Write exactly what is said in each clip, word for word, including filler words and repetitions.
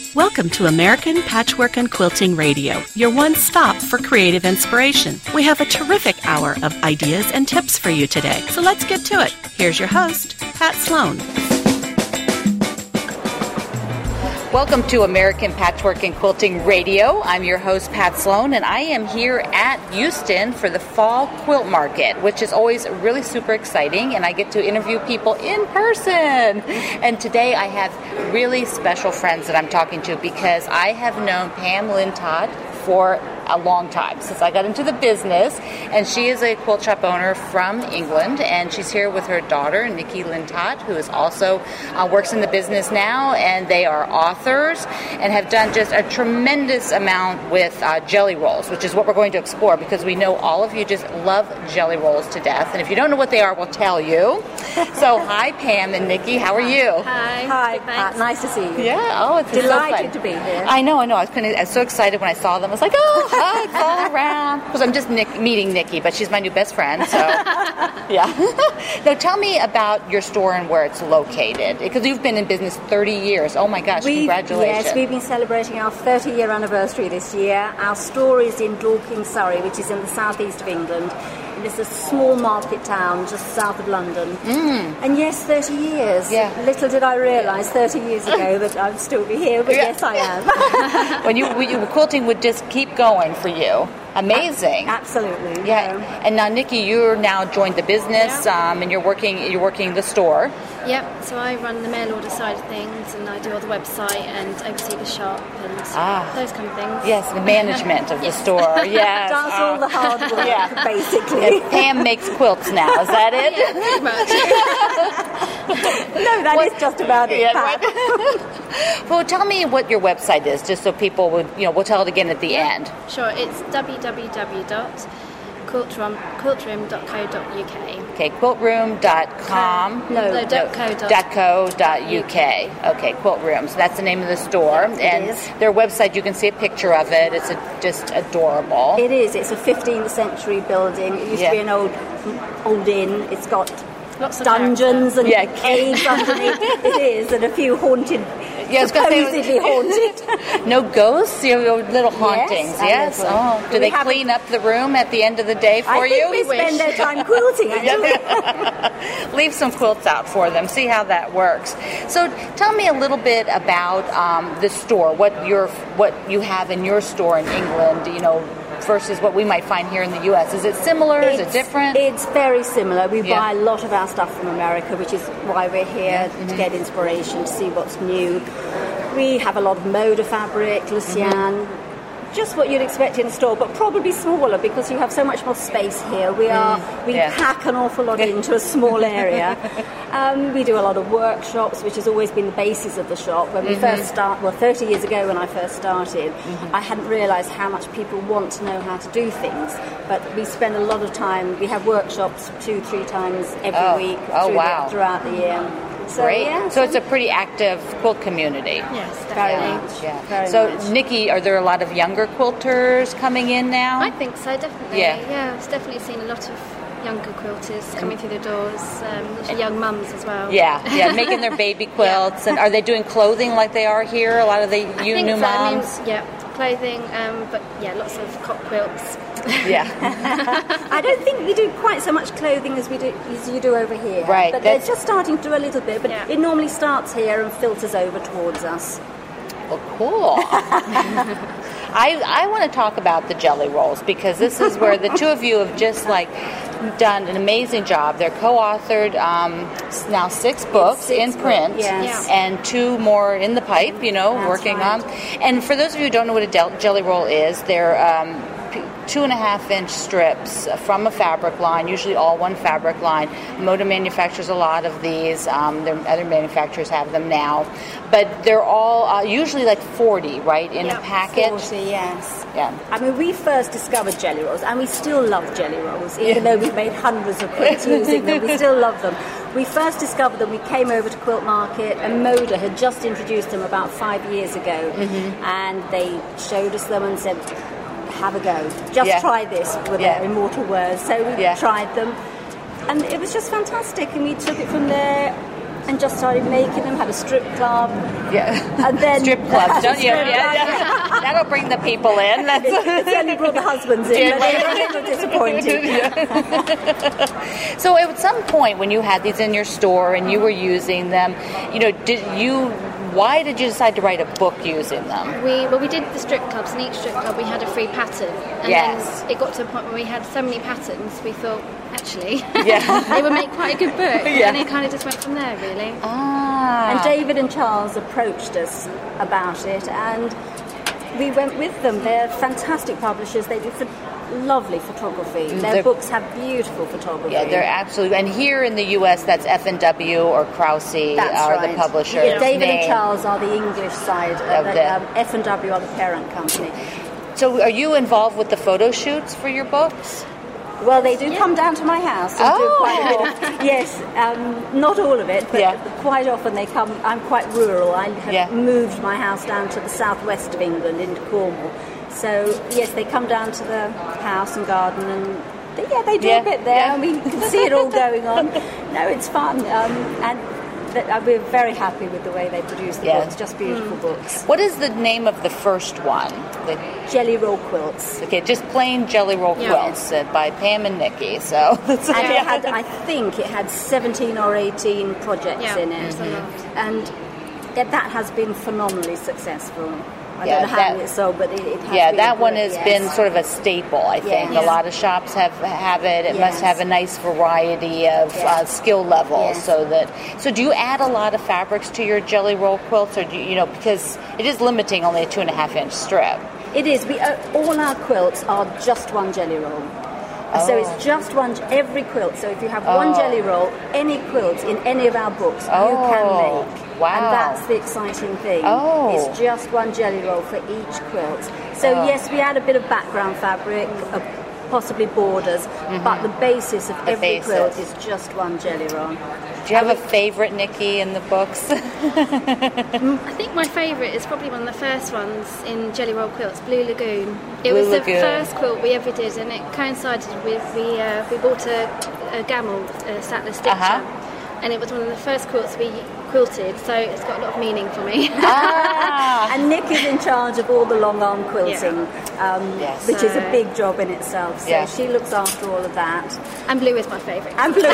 Welcome to American Patchwork and Quilting Radio, your one stop for creative inspiration. We have a terrific hour of ideas and tips for you today, so let's get to it. Here's your host, Pat Sloan. Welcome to American Patchwork and Quilting Radio. I'm your host, Pat Sloan, and I am here at Houston for the Fall Quilt Market, which is always really super exciting, and I get to interview people in person. And today I have really special friends that I'm talking to because I have known Pam Lintott for a long time, since I got into the business, and she is a quilt shop owner from England, and she's here with her daughter, Nikki Lintott, who is also uh, works in the business now, and they are authors and have done just a tremendous amount with uh, jelly rolls, which is what we're going to explore, because we know all of you just love jelly rolls to death, and if you don't know what they are, we'll tell you. So hi, Pam and Nikki, how are you? Hi. Hi, Pat. Nice to see you. Yeah, oh, it's Delighted so fun. to be here. I know, I know. I was, kind of, I was so excited when I saw them. I was like, oh, hugs all around. Because I'm just Nick, meeting Nikki, but she's my new best friend, so yeah. Now, tell me about your store and where it's located, because you've been in business thirty years. Oh my gosh, we've, congratulations. Yes, we've been celebrating our thirty-year anniversary this year. Our store is in Dorking, Surrey, which is in the southeast of England. It's a small market town just south of London. Mm. And yes, thirty years. Yeah. Little did I realise thirty years ago that I'd still be here, but Yeah. yes, I am. When you, when you quilting would just keep going for you. Amazing. Absolutely. Yeah. yeah. And now, Nikki, you're now joined the business, Yeah. um, and you're working. You're working the store. Yep, so I run the mail order side of things, and I do all the website and oversee the shop and Ah. those kind of things. Yes, the management of the Yes. store. Yes. Does all the hard work, Yeah. basically. And Pam makes quilts now. Is that it? Yeah, pretty much. No, that is just about it, Yeah, Pat. right. Well, tell me what your website is, just so people would, you know, we'll tell it again at the end. Sure, it's w w w dot quiltroom dot co dot u k. Okay, quiltroom dot com. No, No, dot co dot Dot co dot uk. Okay, Quilt Room. So that's the name of the store. Yes, it and is. their website, you can see a picture of it. It's a, just adorable. It is. It's a fifteenth century building. It used Yeah. to be an old, old inn. It's got Lots of dungeons and Yeah. caves underneath. It is, and a few haunted, Yeah, I was gonna say- supposedly haunted. No ghosts? You know, little hauntings. a Yes. little. Oh, do We they have- clean up the room at the end of the day for I you? think we spend their time quilting, actually. Leave some quilts out for them. See how that works. So, tell me a little bit about um, the store. What your what you have in your store in England. You know, versus what we might find here in the U S. Is it similar? Is it It's- different? It's very similar. We Yeah. buy a lot of our stuff from America, which is why we're here, Mm-hmm. to get inspiration, to see what's new. We have a lot of Moda fabric, Lucian, Mm-hmm. just what you'd expect in a store, but probably smaller because you have so much more space here. We are we yeah. pack an awful lot into a small area. Um, we do a lot of workshops, which has always been the basis of the shop. When we Mm-hmm. first start, well, thirty years ago when I first started, I hadn't realised how much people want to know how to do things. But we spend a lot of time. We have workshops two, three times every Oh. week Oh, through wow. the, throughout the year. So, Great. yeah, so it's a pretty active quilt community. Yes, very definitely. much. Yeah. Very so, much. Nikki, are there a lot of younger quilters coming in now? I think so, definitely. Yeah. Yeah, I've definitely seen a lot of younger quilters coming through the doors, um, usually young mums as well. Yeah, yeah, making their baby quilts. And are they doing clothing like they are here? A lot of the I you think new so. I mean, moms? yeah, clothing, um, but yeah, lots of cot quilts. Yeah. I don't think we do quite so much clothing as we do as you do over here. Right, But they're that's- just starting to do a little bit. But Yeah. it normally starts here and filters over towards us. Well, cool. I, I want to talk about the jelly rolls because this is where the two of you have just like done an amazing job. They're co-authored um, now six books six in print, books, yes. Yeah. and two more in the pipe. You know, That's working right. on. And for those of you who don't know what a del- jelly roll is, they're um, p- two and a half inch strips from a fabric line, usually all one fabric line. Moda manufactures a lot of these. Um, there, other manufacturers have them now, but they're all uh, usually like forty, right, in Yeah, a package. forty, yes. Yeah. I mean, we first discovered jelly rolls, and we still love jelly rolls, even though we've made hundreds of quilts using them. We still love them. We first discovered them, we came over to Quilt Market, and Moda had just introduced them about five years ago, Mm-hmm. and they showed us them and said, have a go. Just Yeah. try this, with Yeah. their immortal words. So we Yeah. tried them, and it was just fantastic, and we took it from there. and just started making them, had a strip club. Yeah. And then strip clubs, don't you? Yeah, yeah. That'll bring the people in. That's it's only brought the husbands in, but they were a little disappointed. Yeah. So at some point when you had these in your store and you were using them, you know, did you why did you decide to write a book using them? We well, we did the strip clubs, and each strip club we had a free pattern. And yes. then it got to a point where we had so many patterns, we thought, actually, yeah. it would make quite a good book. Yeah. And it kind of just went from there, really. Ah. And David and Charles approached us about it, and we went with them. They're fantastic publishers. They do lovely photography. Their they're, books have beautiful photography. Yeah, they're absolutely. And here in the U S, that's F and W or Krause that's are right. the publishers. Yeah, David name. and Charles are the English side. Of uh, the, um, F and W are the parent company. So, are you involved with the photo shoots for your books? Well, they do yeah. come down to my house and oh. do quite a bit of, yes, um, not all of it, but yeah. quite often they come. I'm quite rural. I have yeah. moved my house down to the southwest of England into Cornwall. So, yes, they come down to the house and garden, and they, yeah, they do yeah. a bit there, yeah. and we can see it all going on. No, it's fun, um, and th- uh, we're very happy with the way they produce the yeah. books, just beautiful mm. books. What is the name of the first one? The Jelly Roll Quilts. Okay, just plain Jelly Roll yeah. Quilts uh, by Pam and Nikki. So, and it had, I think it had seventeen or eighteen projects yeah, in it, mm-hmm. and that has been phenomenally successful. I yeah, don't know how that, many it's sold, but it, it has yeah, been that one great, has yes. been sort of a staple. I think yes. a lot of shops have have it. It yes. must have a nice variety of yes. uh, skill levels, yes. so that. So, do you add a lot of fabrics to your Jelly Roll quilts, or do you, you know, because it is limiting only a two and a half inch strip? It is. We uh, all our quilts are just one jelly roll. Oh. So it's just one, every quilt. So if you have one oh. jelly roll, any quilt in any of our books, oh. you can make. Wow. And that's the exciting thing. Oh. It's just one jelly roll for each quilt. So oh. yes, we add a bit of background fabric, uh, possibly borders, mm-hmm. but the basis of the every basis. quilt is just one jelly roll. Do you have a favorite, Nikki, in the books? I think my favourite is probably one of the first ones in Jelly Roll Quilts, Blue Lagoon. It Blue was Lagoon. the first quilt we ever did, and it coincided with we uh, we bought a, a Gamel uh, Sattler Stitcher, uh-huh. and it was one of the first quilts we quilted, so it's got a lot of meaning for me. Ah. And Nick is in charge of all the long arm quilting, yeah. um, yes. which so, is a big job in itself. So yeah. she looks after all of that. And blue is my favourite. And blue.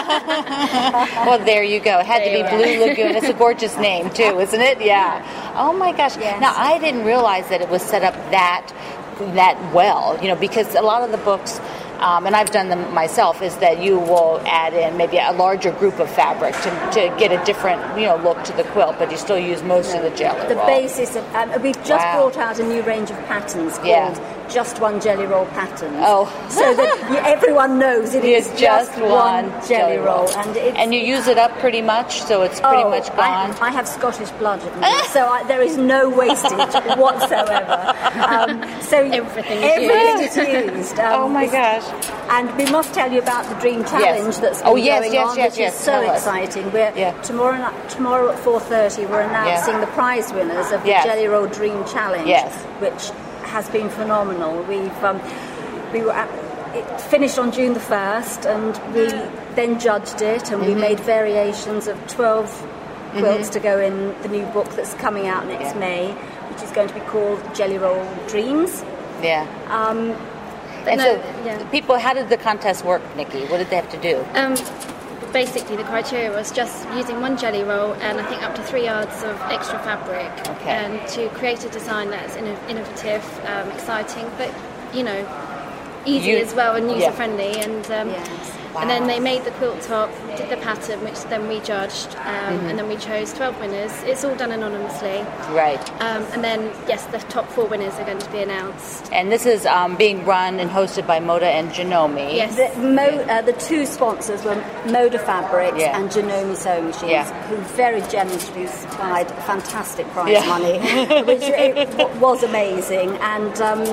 Yeah. Well, there you go. It had there to be Blue Lagoon. It's a gorgeous name too, isn't it? Yeah. Oh my gosh. Yes. Now I didn't realize that it was set up that that well. You know, because a lot of the books. Um, and I've done them myself, is that you will add in maybe a larger group of fabric to, to get a different, you know, look to the quilt, but you still use most of the jelly The roll. basis of, um, we've just Wow. brought out a new range of patterns called Yeah. Just One Jelly Roll Patterns. Oh. So that you, everyone knows it is It's just, just one one jelly roll. roll. And, it's, And you use it up pretty much, so it's pretty oh, much I, gone. I have Scottish blood in me, so I, there is no wastage whatsoever. Um, so Everything is everything is used. Um, Oh my it's- gosh. And we must tell you about the Dream Challenge that's been Oh, yes, going yes, on, yes, which yes, is so tell us. exciting. We're Yeah. tomorrow night, tomorrow at four thirty, we're announcing Yeah. the prize winners of the Yes. Jelly Roll Dream Challenge, Yes. which has been phenomenal. We've um, we were at, it finished on June the first, and we then judged it, and Mm-hmm. we made variations of twelve quilts Mm-hmm. to go in the new book that's coming out next Yeah. May, which is going to be called Jelly Roll Dreams. Yeah. Um, And no, so, yeah. people, how did the contest work, Nikki? What did they have to do? Um, basically, the criteria was just using one jelly roll and I think up to three yards of extra fabric, Okay. and to create a design that's inno- innovative, um, exciting, but you know, easy You- as well and yeah. user friendly. And um, Yes. and then Wow. they made the quilt top, did the pattern, which then we judged, um, Mm-hmm. and then we chose twelve winners. It's all done anonymously, Right. um, and then yes, the top four winners are going to be announced. And this is um, being run and hosted by Moda and Janome. Yes. The, Mo, uh, the two sponsors were Moda Fabrics Yeah. and Janome Sewing Machines, Yeah. who very generously supplied fantastic prize Yeah. money, which it w- was amazing. And um,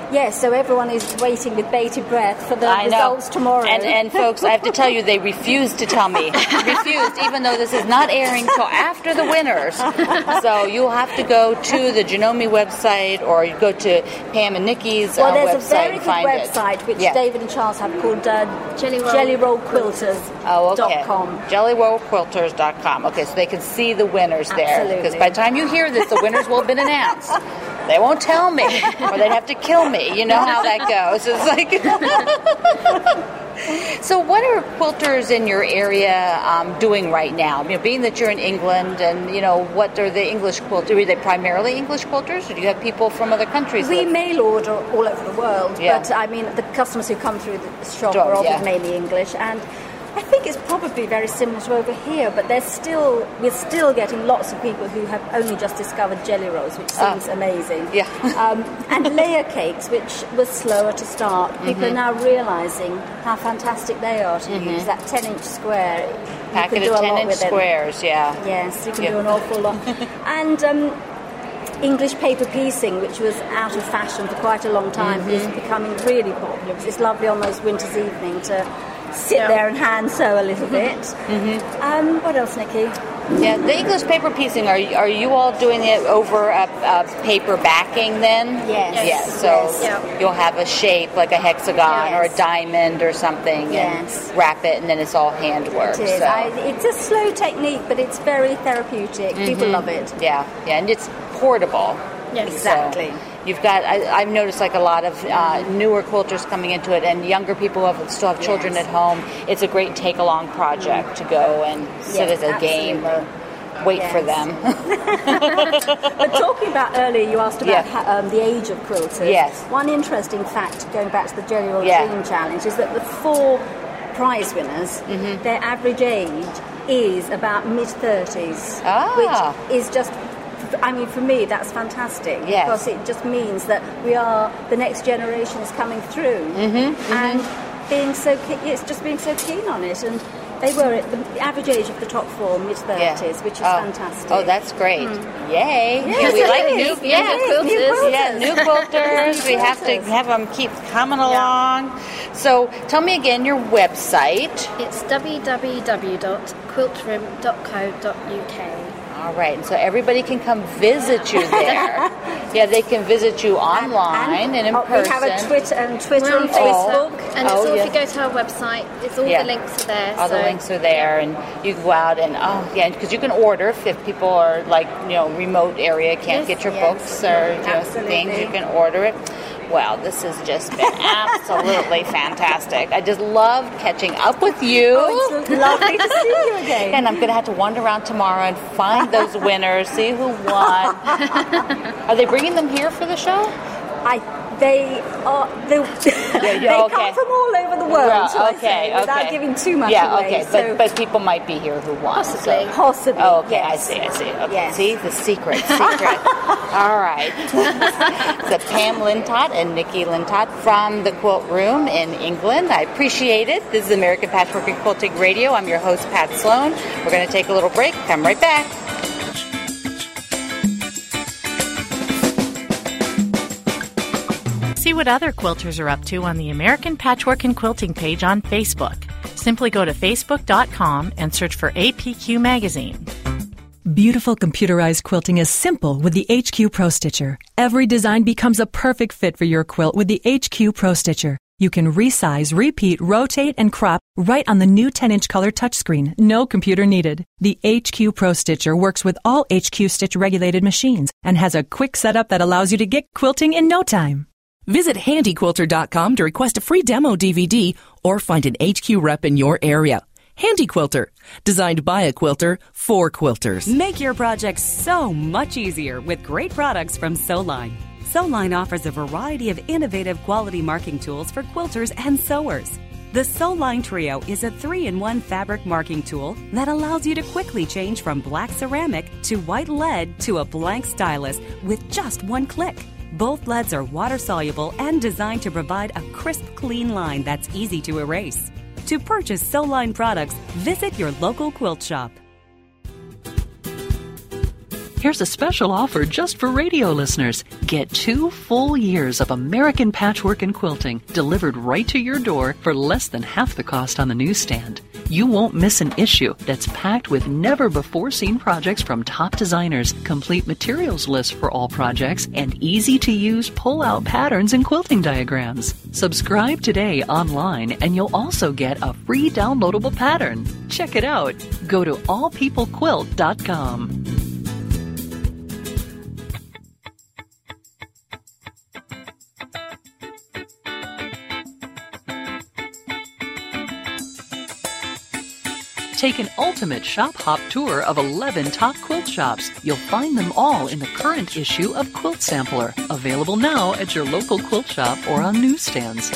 Yes, so everyone is waiting with bated breath for the I results know. tomorrow. And, and folks, I have to tell you, they refused to tell me. Refused, even though this is not airing till after the winners. So you'll have to go to the Janome website, or you go to Pam and Nikki's well, uh, there's website a very and good find website it. which Yeah. David and Charles have called uh, Jelly Roll jelly roll quilters Oh, okay. dot com. jelly roll quilters dot com. Okay, so they can see the winners there. Absolutely. Because by the time you hear this, the winners will have been announced. They won't tell me, or they'd have to kill me. You know how that goes. It's like. So, what are quilters in your area um, doing right now? You know, being that you're in England, and you know, what are the English quilters? Are they primarily English quilters, or do you have people from other countries? We that- mail order all over the world, Yeah. but I mean, the customers who come through the shop Sure, are often yeah. mainly English, and I think it's probably very similar to over here, but there's still we're still getting lots of people who have only just discovered jelly rolls, which seems Oh. amazing. Yeah. um, and layer cakes, which was slower to start. People Mm-hmm. are now realising how fantastic they are to use. That ten-inch square, you Packet can do of a lot ten-inch with it. squares, yeah. Yes, you can Yeah. do an awful lot. And um, English paper piecing, which was out of fashion for quite a long time, Mm-hmm. is becoming really popular because it's lovely on those winter's evening to sit Yeah. there and hand sew a little bit. Mm-hmm. Um, what else, Nikki? Yeah, the English paper piecing, are you, are you all doing it over a, a paper backing then? Yes. Yeah, so Yes. Yeah. you'll have a shape like a hexagon or a Yes. diamond or something Yes. and wrap it, and then it's all handwork. It is. So. I, it's a slow technique, but it's very therapeutic. People Mm-hmm. love it. Yeah, yeah, and it's portable. Yes. Exactly. So you've got, I, I've noticed like a lot of uh, newer quilters coming into it, and younger people who have, still have children Yes. at home. It's a great take-along project to go and sit Yes, as a game or absolutely. wait Yes. for them. But talking about earlier, you asked about Yeah. ha- um, the age of quilters. Yes. One interesting fact, going back to the Jelly Roll Yeah. Dream Challenge, is that the four prize winners, Mm-hmm. their average age is about mid-thirties, Ah. which is just, I mean, for me, that's fantastic. Yes. Because it just means that we are, the next generation is coming through. Mm-hmm, and being so, ke- it's just being so keen on it. And they were at the average age of the top four, mid-thirties, which is oh. fantastic. Oh, that's great. Yay. Yes, we it like is. new, It yeah, is. New quilters. Yeah, new quilters. We have to quilters. have them keep coming along. So tell me again your website. It's w w w dot quiltrim dot co dot u k. All right, and so everybody can come visit you there. Yeah, they can visit you online and, in oh, person. We have a Twitter and Twitter We're on and Facebook, Facebook. and it's Oh, all, yeah. if you go to our website, it's all Yeah. the links are there. All so the links are there, and you can go out and oh yeah, because you can order if, if people are like you know remote area can't Yes, get your yes. books or you know, Absolutely. things, you can order it. Well, this has just been absolutely fantastic. I just loved catching up with you. Oh, it's lovely to see you again. And I'm going to have to wander around tomorrow and find those winners, see who won. Are they bringing them here for the show? I, they are. They, they yeah, okay. come from all over the world. Yeah, shall I okay, say, without okay. giving too much yeah, away. okay, so but, but people might be here who won. Possibly. so- possibly. Oh, okay, yes. I see, I see. Okay, Yes. see, the secret, secret. All right. So Pam Lintott and Nikki Lintott from the Quilt Room in England. I appreciate it. This is American Patchwork and Quilting Radio. I'm your host, Pat Sloan. We're going to take a little break. Come right back. See what other quilters are up to on the American Patchwork and Quilting page on Facebook. Simply go to facebook dot com and search for A P Q Magazine. Beautiful computerized quilting is simple with the H Q Pro Stitcher. Every design becomes a perfect fit for your quilt with the H Q Pro Stitcher. You can resize, repeat, rotate, and crop right on the new ten-inch color touchscreen. No computer needed. The H Q Pro Stitcher works with all H Q Stitch regulated machines and has a quick setup that allows you to get quilting in no time. Visit handy quilter dot com to request a free demo D V D or find an H Q rep in your area. Handy Quilter, designed by a quilter for quilters. Make your projects so much easier with great products from Sewline. Sewline offers a variety of innovative quality marking tools for quilters and sewers. The Sewline Trio is a three in one fabric marking tool that allows you to quickly change from black ceramic to white lead to a blank stylus with just one click. Both leads are water-soluble and designed to provide a crisp, clean line that's easy to erase. To purchase Sewline products, visit your local quilt shop. Here's a special offer just for radio listeners. Get two full years of American Patchwork and Quilting delivered right to your door for less than half the cost on the newsstand. You won't miss an issue that's packed with never-before-seen projects from top designers, complete materials lists for all projects, and easy-to-use pull-out patterns and quilting diagrams. Subscribe today online, and you'll also get a free downloadable pattern. Check it out. Go to all people quilt dot com. Take an ultimate shop hop tour of eleven top quilt shops. You'll find them all in the current issue of Quilt Sampler, available now at your local quilt shop or on newsstands.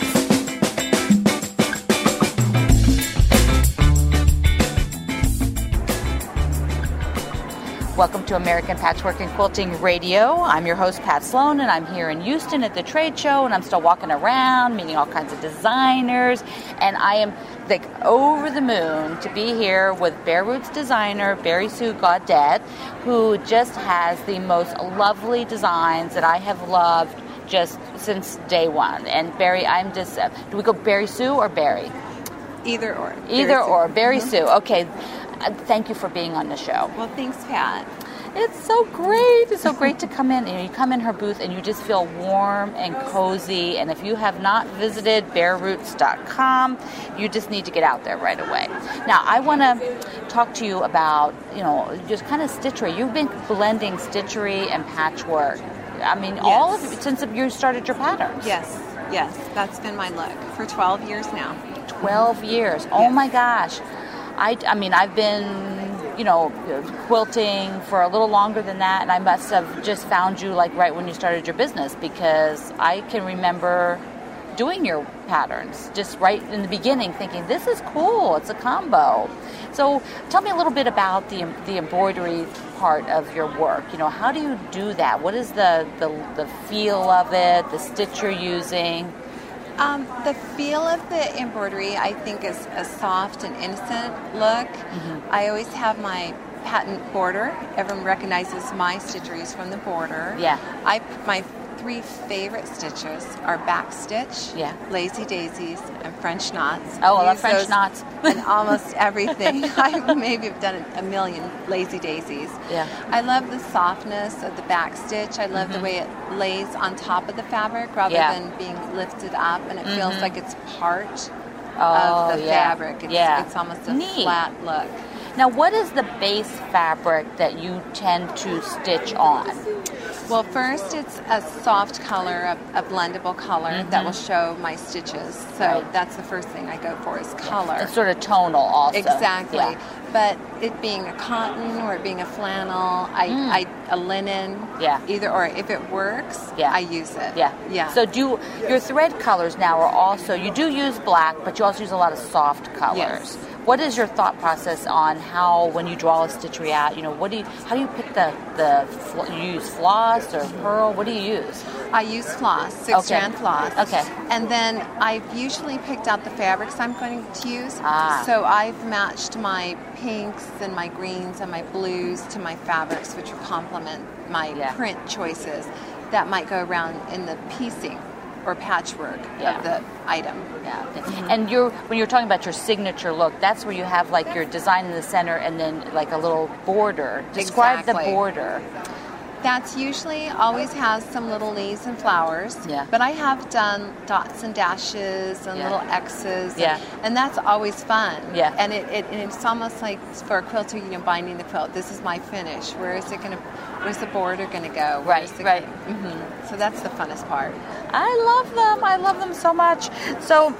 Welcome to American Patchwork and Quilting Radio. I'm your host, Pat Sloan, and I'm here in Houston at the trade show, and I'm still walking around, meeting all kinds of designers, and I am like over the moon to be here with Bare Roots designer Barry Sue Gaudet, who just has the most lovely designs that I have loved just since day one. And Barry, I'm just, uh, do we go Barry Sue or Barry? Either or. Either Barry or, Sue. Barry Mm-hmm. Sue. Okay. Uh, thank you for being on the show. Well, thanks, Pat. It's so great. It's so great to come in. You know, you come in her booth and you just feel warm and cozy. And if you have not visited bare roots dot com, you just need to get out there right away. Now, I want to talk to you about, you know, just kind of stitchery. You've been blending stitchery and patchwork. I mean, Yes. all of it since you started your patterns. Yes, yes. That's been my look for twelve years now. twelve years. Oh, Yes. my gosh. I, I mean, I've been, you know, quilting for a little longer than that, and I must have just found you, like, right when you started your business, because I can remember doing your patterns just right in the beginning, thinking, this is cool, it's a combo. So tell me a little bit about the the embroidery part of your work. You know, how do you do that? What is the, the, the feel of it, the stitch you're using? Um, the feel of the embroidery, I think, is a soft and innocent look. Mm-hmm. I always have my patent border. Everyone recognizes my stitcheries from the border. Yeah. I my three favorite stitches are back stitch, yeah. lazy daisies, and French knots. Oh, I love Use French those knots. in almost everything. I maybe have done a million lazy daisies. Yeah. I love the softness of the back stitch. I love mm-hmm. the way it lays on top of the fabric rather yeah. than being lifted up, and it mm-hmm. feels like it's part oh, of the yeah. fabric. It's, yeah. it's almost a Neat. flat look. Now, what is the base fabric that you tend to stitch on? Well, first it's a soft color, a, a blendable color mm-hmm. that will show my stitches. So right. that's the first thing I go for is color. It's sort of tonal also. Exactly. Yeah. But it being a cotton or it being a flannel, I, mm. I a linen, yeah. either or. If it works, yeah. I use it. Yeah. Yeah. So do your thread colors now are also, you do use black, but you also use a lot of soft colors. Yes. What is your thought process on how, when you draw a stitchery out, you know, what do you, how do you pick the, the you use floss or pearl? What do you use? I use floss, six okay. strand floss. Okay. And then I've usually picked out the fabrics I'm going to use. Ah. So I've matched my pinks and my greens and my blues to my fabrics, which will complement my yeah. print choices that might go around in the piecing or patchwork yeah. of the item. Yeah. Okay. Mm-hmm. And you're when you're talking about your signature look, that's where you have like your design in the center and then like a little border. Describe exactly. the border. That's usually always has some little leaves and flowers. Yeah. But I have done dots and dashes and yeah. little X's. And, yeah. and that's always fun. Yeah. And it, it and it's almost like for a quilter, you know, binding the quilt. This is my finish. Where is it going to? Where's the border going to go? Where right. it, right. Mm-hmm. So that's the funnest part. I love them. I love them so much. So.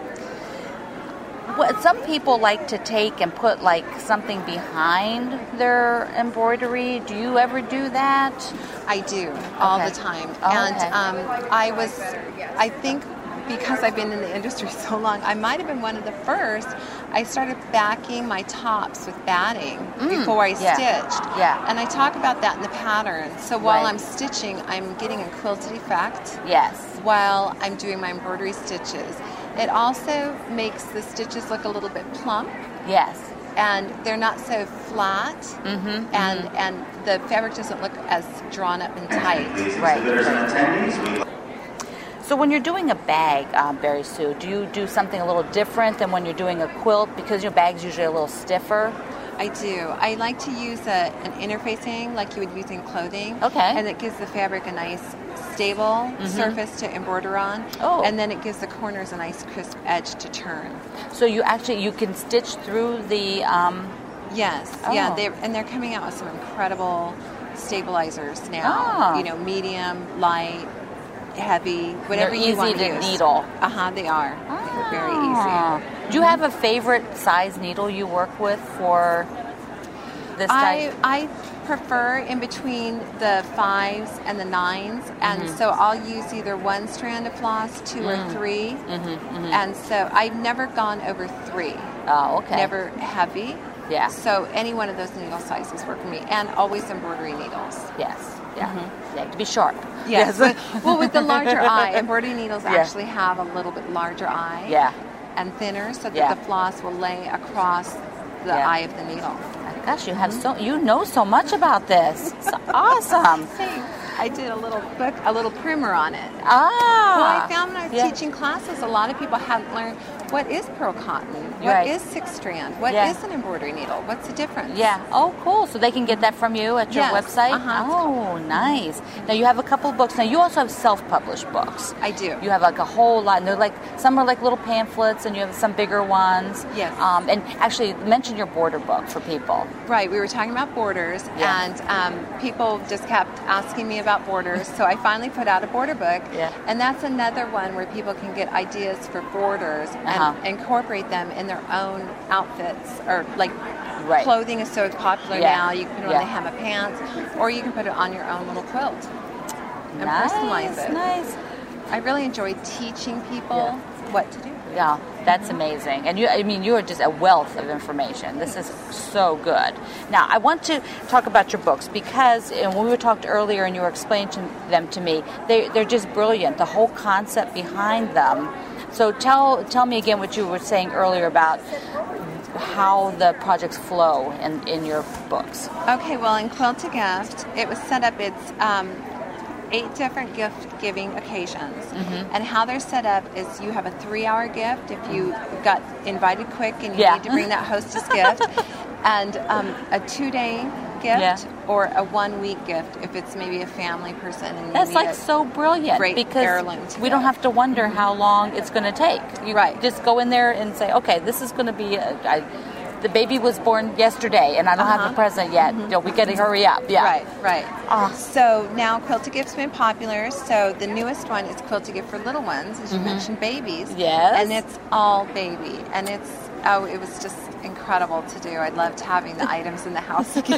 What, some people like to take and put like something behind their embroidery. Do you ever do that? I do all okay. the time. Oh, and okay. um, I was, I think because I've been in the industry so long, I might have been one of the first. I started backing my tops with batting mm, before I yeah. stitched. Yeah. And I talk about that in the pattern. So while right. I'm stitching, I'm getting a quilted effect. Yes. While I'm doing my embroidery stitches. It also makes the stitches look a little bit plump. Yes. and they're not so flat, Mm-hmm, and mm-hmm. and the fabric doesn't look as drawn up and tight. Right. So when you're doing a bag, um, Barry Sue, do you do something a little different than when you're doing a quilt? Because your bag's usually a little stiffer. I do. I like to use a, an interfacing like you would use in clothing. Okay. And it gives the fabric a nice stable Mm-hmm. surface to embroider on. Oh. And then it gives the corners a nice crisp edge to turn. So you actually, you can stitch through the... Um, Yes. Oh. Yeah. They and they're coming out with some incredible stabilizers now. Ah. You know, medium, light, heavy, whatever They're you want easy to to use. needle. Uh huh. They are. They're very Ah. easy. Do you have a favorite size needle you work with for this type? I I prefer in between the fives and the nines, and Mm-hmm. so I'll use either one strand of floss, two or three, Mm-hmm, and so I've never gone over three. Oh, okay. Never heavy. Yeah. So any one of those needle sizes work for me, and always embroidery needles. Yes. Yeah. Yeah, to be sharp. Yes. but- well, with the larger eye, embroidery needles Yeah. actually have a little bit larger eye. Yeah. And thinner, so that Yeah. the floss will lay across the Yeah. eye of the needle. Gosh, you have so you know so much about this. It's awesome. I did a little book, a little primer on it. Ah. Well, I found when I was yeah. teaching classes, a lot of people hadn't learned what is pearl cotton, what Right. is six strand, what Yeah. is an embroidery needle, what's the difference? Yeah. Oh, cool. So they can get that from you at your Yes. website? Uh-huh. Oh, nice. Now you have a couple of books. Now you also have self-published books. I do. You have like a whole lot. And they're like some are like little pamphlets, and you have some bigger ones. Yes. Um, and actually, mention your border book for people. Right, we were talking about borders, Yeah. and um, people just kept asking me about borders, so I finally put out a border book, Yeah. and that's another one where people can get ideas for borders Uh-huh. and incorporate them in their own outfits, or like Right. clothing is so popular Yeah. now, you can put it Yeah. on the hem of pants, or you can put it on your own little quilt and Nice. personalize it. Nice. I really enjoy teaching people Yeah. what to do. Yeah, that's amazing. And you, I mean, you are just a wealth of information. This is so good. Now, I want to talk about your books because and when we talked earlier and you were explaining to them to me, they, they're just brilliant. The whole concept behind them. So tell tell me again what you were saying earlier about how the projects flow in, in your books. Okay, well, in Quilt to Gift, it was set up, it's um, eight different gift-giving occasions. Mm-hmm. And how they're set up is you have a three-hour gift if you got invited quick and you Yeah. need to bring that hostess gift, and um, a two-day gift Yeah. or a one-week gift if it's maybe a family person. And you That's need like it. so brilliant great because heirloom to we don't go. have to wonder how long it's going to take. You Right. just go in there and say, okay, this is going to be, a, I, the baby was born yesterday and I don't have Uh-huh. a present yet. You know, we got to hurry up. Yeah. Right, right. Ah. So now Quilt to Gift's been popular. So the newest one is Quilt to Gift for little ones, as you mentioned, babies. Mm-hmm. Yes. And it's all baby, and it's oh, it was just incredible to do. I loved having the items in the house again.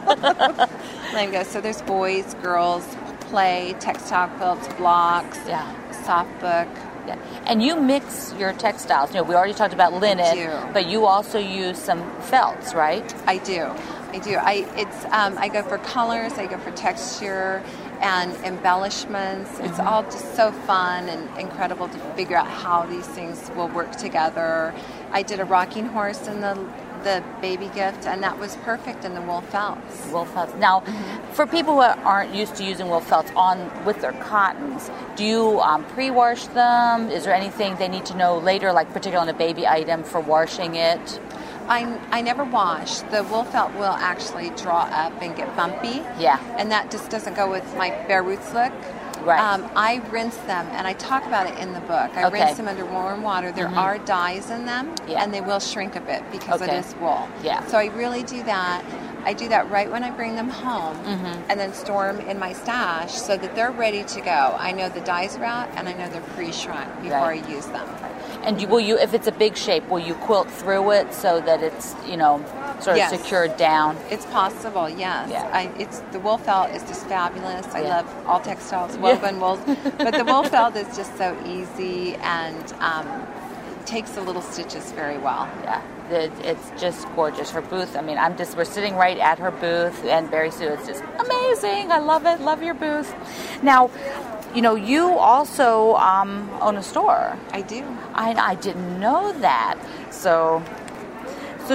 Let me go. So there's boys, girls, play, textile quilts, blocks, Yeah. soft book. Yeah. And you mix your textiles. You know, we already talked about linen, do. but you also use some felts, right? I do. I do. I it's um, I go for colors. I go for texture and embellishments. It's all just so fun and incredible to figure out how these things will work together. I did a rocking horse in the the baby gift, and that was perfect in the wool felts. Wool felts. Now, for people who aren't used to using wool felts on with their cottons, do you um, pre-wash them? Is there anything they need to know later, like particularly on a baby item for washing it? I, I never wash. The wool felt will actually draw up and get bumpy. Yeah. And that just doesn't go with my bare roots look. Right. Um, I rinse them, and I talk about it in the book. I Okay. rinse them under warm water. There Mhm. are dyes in them, Yeah. and they will shrink a bit because Okay. it is wool. Yeah. So I really do that. I do that right when I bring them home, Mhm. and then store them in my stash so that they're ready to go. I know the dyes are out, and I know they're pre-shrunk before Right. I use them. And you, will you, if it's a big shape, will you quilt through it so that it's, you know, sort of Yes. secured down? It's possible, yes. Yeah. I, it's the wool felt is just fabulous. I Yeah. love all textiles, Yeah. woven wools, but the wool felt is just so easy and um, takes the little stitches very well. Yeah, it, it's just gorgeous. Her booth, I mean, I'm just, we're sitting right at her booth, and Barry Sue, it's just amazing. I love it. Love your booth. Now, you know, you also um, own a store. I do. I, I didn't know that. So, so,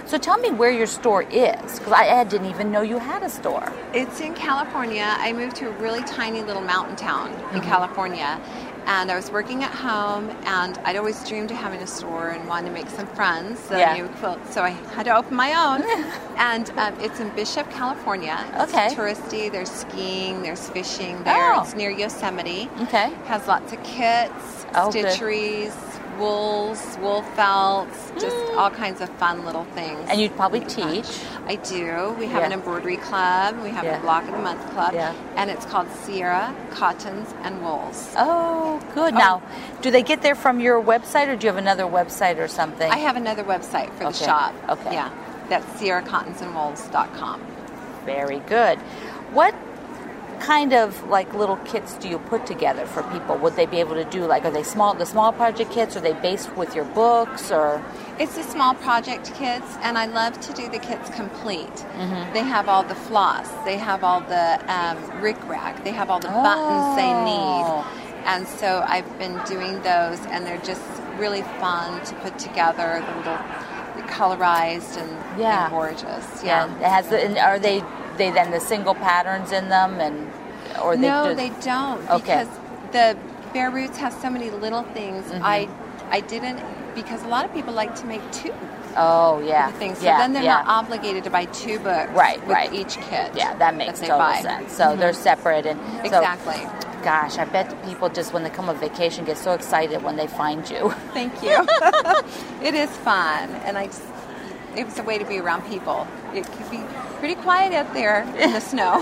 So tell me where your store is, because I, I didn't even know you had a store. It's in California. I moved to a really tiny little mountain town in mm-hmm. California. And I was working at home, and I'd always dreamed of having a store and wanted to make some friends that yeah. I knew quilt. So I had to open my own. and um, it's in Bishop, California. It's okay. touristy. There's skiing. There's fishing there. Oh. It's near Yosemite. Okay. Has lots of kits, oh, stitcheries, good. wools, wool felts, just mm. all kinds of fun little things. And you'd probably teach. I do. We have yeah. an embroidery club. We have yeah. a Block of the Month club. Yeah. And it's called Sierra Cottons and Wools. Oh, good. Oh. Now, do they get there from your website, or do you have another website or something? I have another website for okay. the shop. Okay. Yeah. That's sierra cottons and wools dot com. Very good. What kind of like little kits do you put together for people? Would they be able to do like, are they small, the small project kits? Are they based with your books, or? It's the small project kits, and I love to do the kits complete. Mm-hmm. They have all the floss, they have all the um, rick-rack, they have all the oh. buttons they need. And so I've been doing those, and they're just really fun to put together, the little colorized and, yeah. and gorgeous. Yeah, yeah. It has the, and are they they then the single patterns in them, and or they no, do... they don't, okay. because the Bare Roots has so many little things. Mm-hmm. I I didn't, because a lot of people like to make two. Oh yeah, things. So yeah, then they're yeah. not obligated to buy two books, right? With right. each kit. Yeah, that makes that total buy. sense. So mm-hmm. they're separate, and exactly. So, gosh, I bet people just when they come on vacation get so excited when they find you. Thank you. It is fun, and I just, it was a way to be around people. It could be pretty quiet out there in the snow.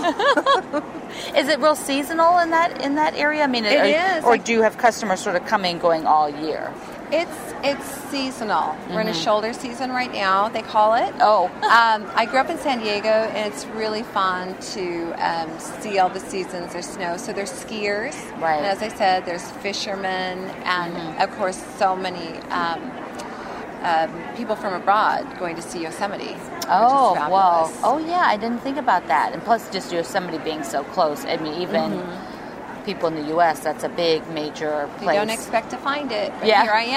Is it real seasonal in that in that area? I mean, it are, is. Or like, do you have customers sort of coming and going all year? It's it's seasonal. Mm-hmm. We're in a shoulder season right now, they call it. Oh. um, I grew up in San Diego, and it's really fun to um, see all the seasons. There's snow, so there's skiers. Right. And as I said, there's fishermen, and mm-hmm. of course, so many um, um, people from abroad going to see Yosemite. Oh, well. Oh, yeah, I didn't think about that. And plus, just Yosemite being so close. I mean, even... Mm-hmm. people in the U S, that's a big, major place. You don't expect to find it, but yeah. here I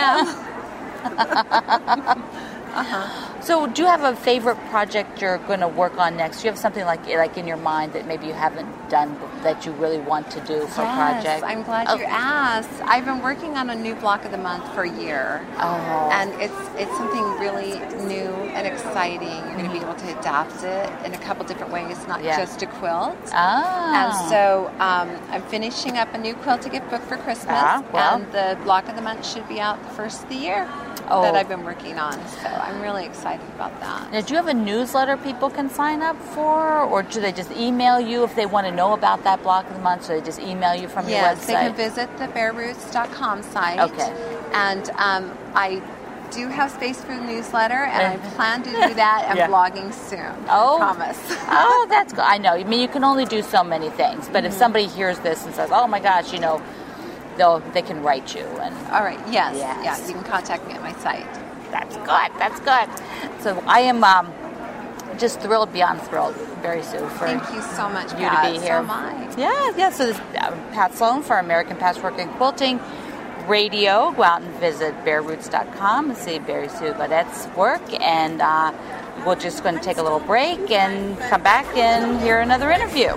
am. uh-huh. So do you have a favorite project you're going to work on next? Do you have something like like in your mind that maybe you haven't done that you really want to do for yes, a project? I'm glad oh. you asked. I've been working on a new block of the month for a year. Oh. And it's it's something really new and exciting. You're going to be able to adapt it in a couple different ways, not yeah. just a quilt. Ah. And so um, I'm finishing up a new quilt to gift book for Christmas. Ah, well. And the block of the month should be out the first of the year. Oh. That I've been working on, so I'm really excited about that. Now, do you have a newsletter people can sign up for, or do they just email you if they want to know about that block of the month? So they just email you from yes, your website? Yes, they can visit the bare roots dot com site. Okay. And um, I do have space for the newsletter, and I plan to do that and yeah. blogging soon. Oh. I promise. Oh, that's good. I know. I mean, you can only do so many things, but mm-hmm. if somebody hears this and says, oh my gosh, you know, they'll they can write you. And all right. Yes. Yes. Yes. You can contact me at my site. That's good. That's good. So I am um, just thrilled, beyond thrilled, Barry Sue, for Thank you so much, you Pat. to be here. So am I. Yeah, yeah. So this is uh, Pat Sloan for American Patchwork and Quilting Radio. Go out and visit bare roots dot com and see Barry Sue Gaudette's work. And uh, we're just going to take a little break and come back and hear another interview.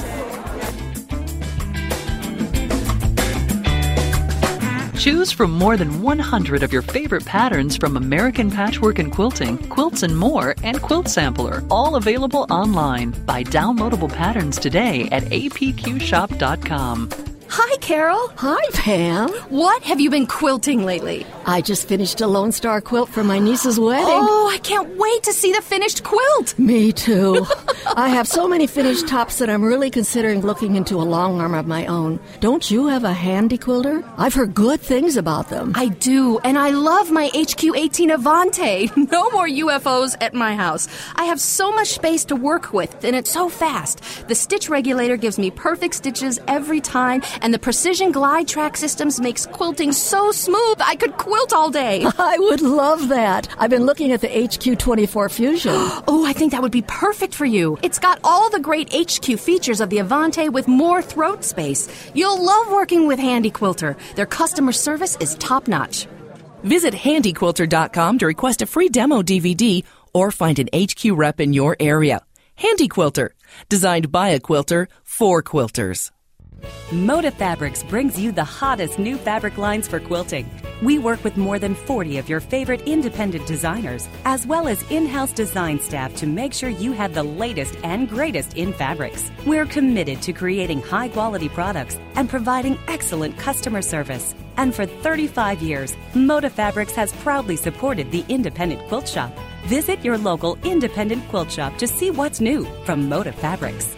Choose from more than one hundred of your favorite patterns from American Patchwork and Quilting, Quilts and More, and Quilt Sampler, all available online. Buy downloadable patterns today at a p q shop dot com. Hi, Carol. Hi, Pam. What have you been quilting lately? I just finished a Lone Star quilt for my niece's wedding. Oh, I can't wait to see the finished quilt. Me too. I have so many finished tops that I'm really considering looking into a long arm of my own. Don't you have a handy quilter? I've heard good things about them. I do, and I love my H Q eighteen Avante. No more U F Os at my house. I have so much space to work with, and it's so fast. The stitch regulator gives me perfect stitches every time, and the Precision Glide Track Systems makes quilting so smooth I could quilt all day. I would love that. I've been looking at the H Q twenty-four Fusion. Oh, I think that would be perfect for you. It's got all the great H Q features of the Avante with more throat space. You'll love working with Handy Quilter. Their customer service is top-notch. Visit handy quilter dot com to request a free demo D V D or find an H Q rep in your area. Handy Quilter, designed by a quilter for quilters. Moda Fabrics brings you the hottest new fabric lines for quilting. We work with more than forty of your favorite independent designers, as well as in-house design staff to make sure you have the latest and greatest in fabrics. We're committed to creating high-quality products and providing excellent customer service. And for thirty-five years, Moda Fabrics has proudly supported the independent quilt shop. Visit your local independent quilt shop to see what's new from Moda Fabrics.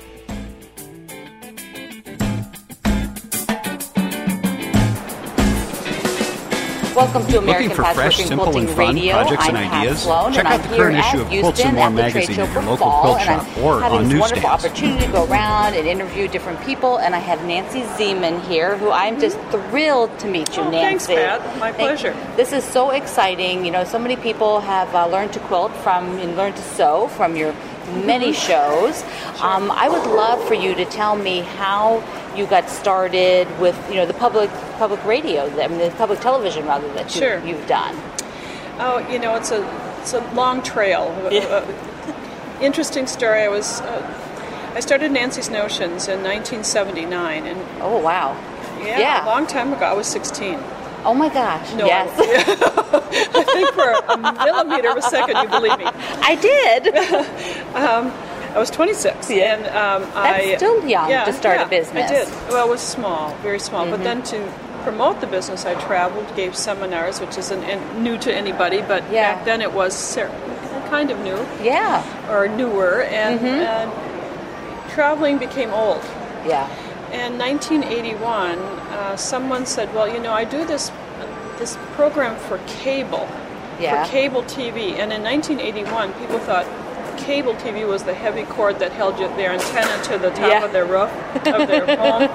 Welcome to American Looking for Patchwork fresh, and simple, Quilting and fun Radio. projects I'm and Pat ideas? Sloan, Check and out I'm the here current at issue of Quilts Houston and More at the trade magazine show at your for local fall, quilt and shop I've or had on this wonderful newsstands. opportunity to go around and interview different people, and I have Nancy Zeman here, who I'm just thrilled to meet you, Oh, Nancy. thanks, Pat. My Thank- pleasure. This is so exciting. You know, so many people have uh, learned to quilt from and learned to sew from your many Mhm. shows. Um, I would love for you to tell me how you got started with, you know, the public public radio, I mean, the public television rather that you, Sure. you've done. Oh, you know, it's a it's a long trail. Yeah. Uh, interesting story. I was uh, I started Nancy's Notions in nineteen seventy-nine, and oh wow, yeah, Yeah. a long time ago. I was sixteen. Oh my gosh, No, yes. I, I think for a millimeter of a second you believe me. I did. um, I was twenty-six, Yeah. and um, That's I still young yeah, to start yeah, a business. I did. Well, it was small, very small. Mhm. But then to promote the business, I traveled, gave seminars, which isn't in, new to anybody, but Yeah. back then it was ser- kind of new. Yeah. Or newer, and, Mhm. and traveling became old. Yeah. In nineteen eighty-one, uh, someone said, "Well, you know, I do this this program for cable, Yeah. for cable T V." And in nineteen eighty-one, people thought cable T V was the heavy cord that held you, their antenna to the top Yeah. of their roof of their home.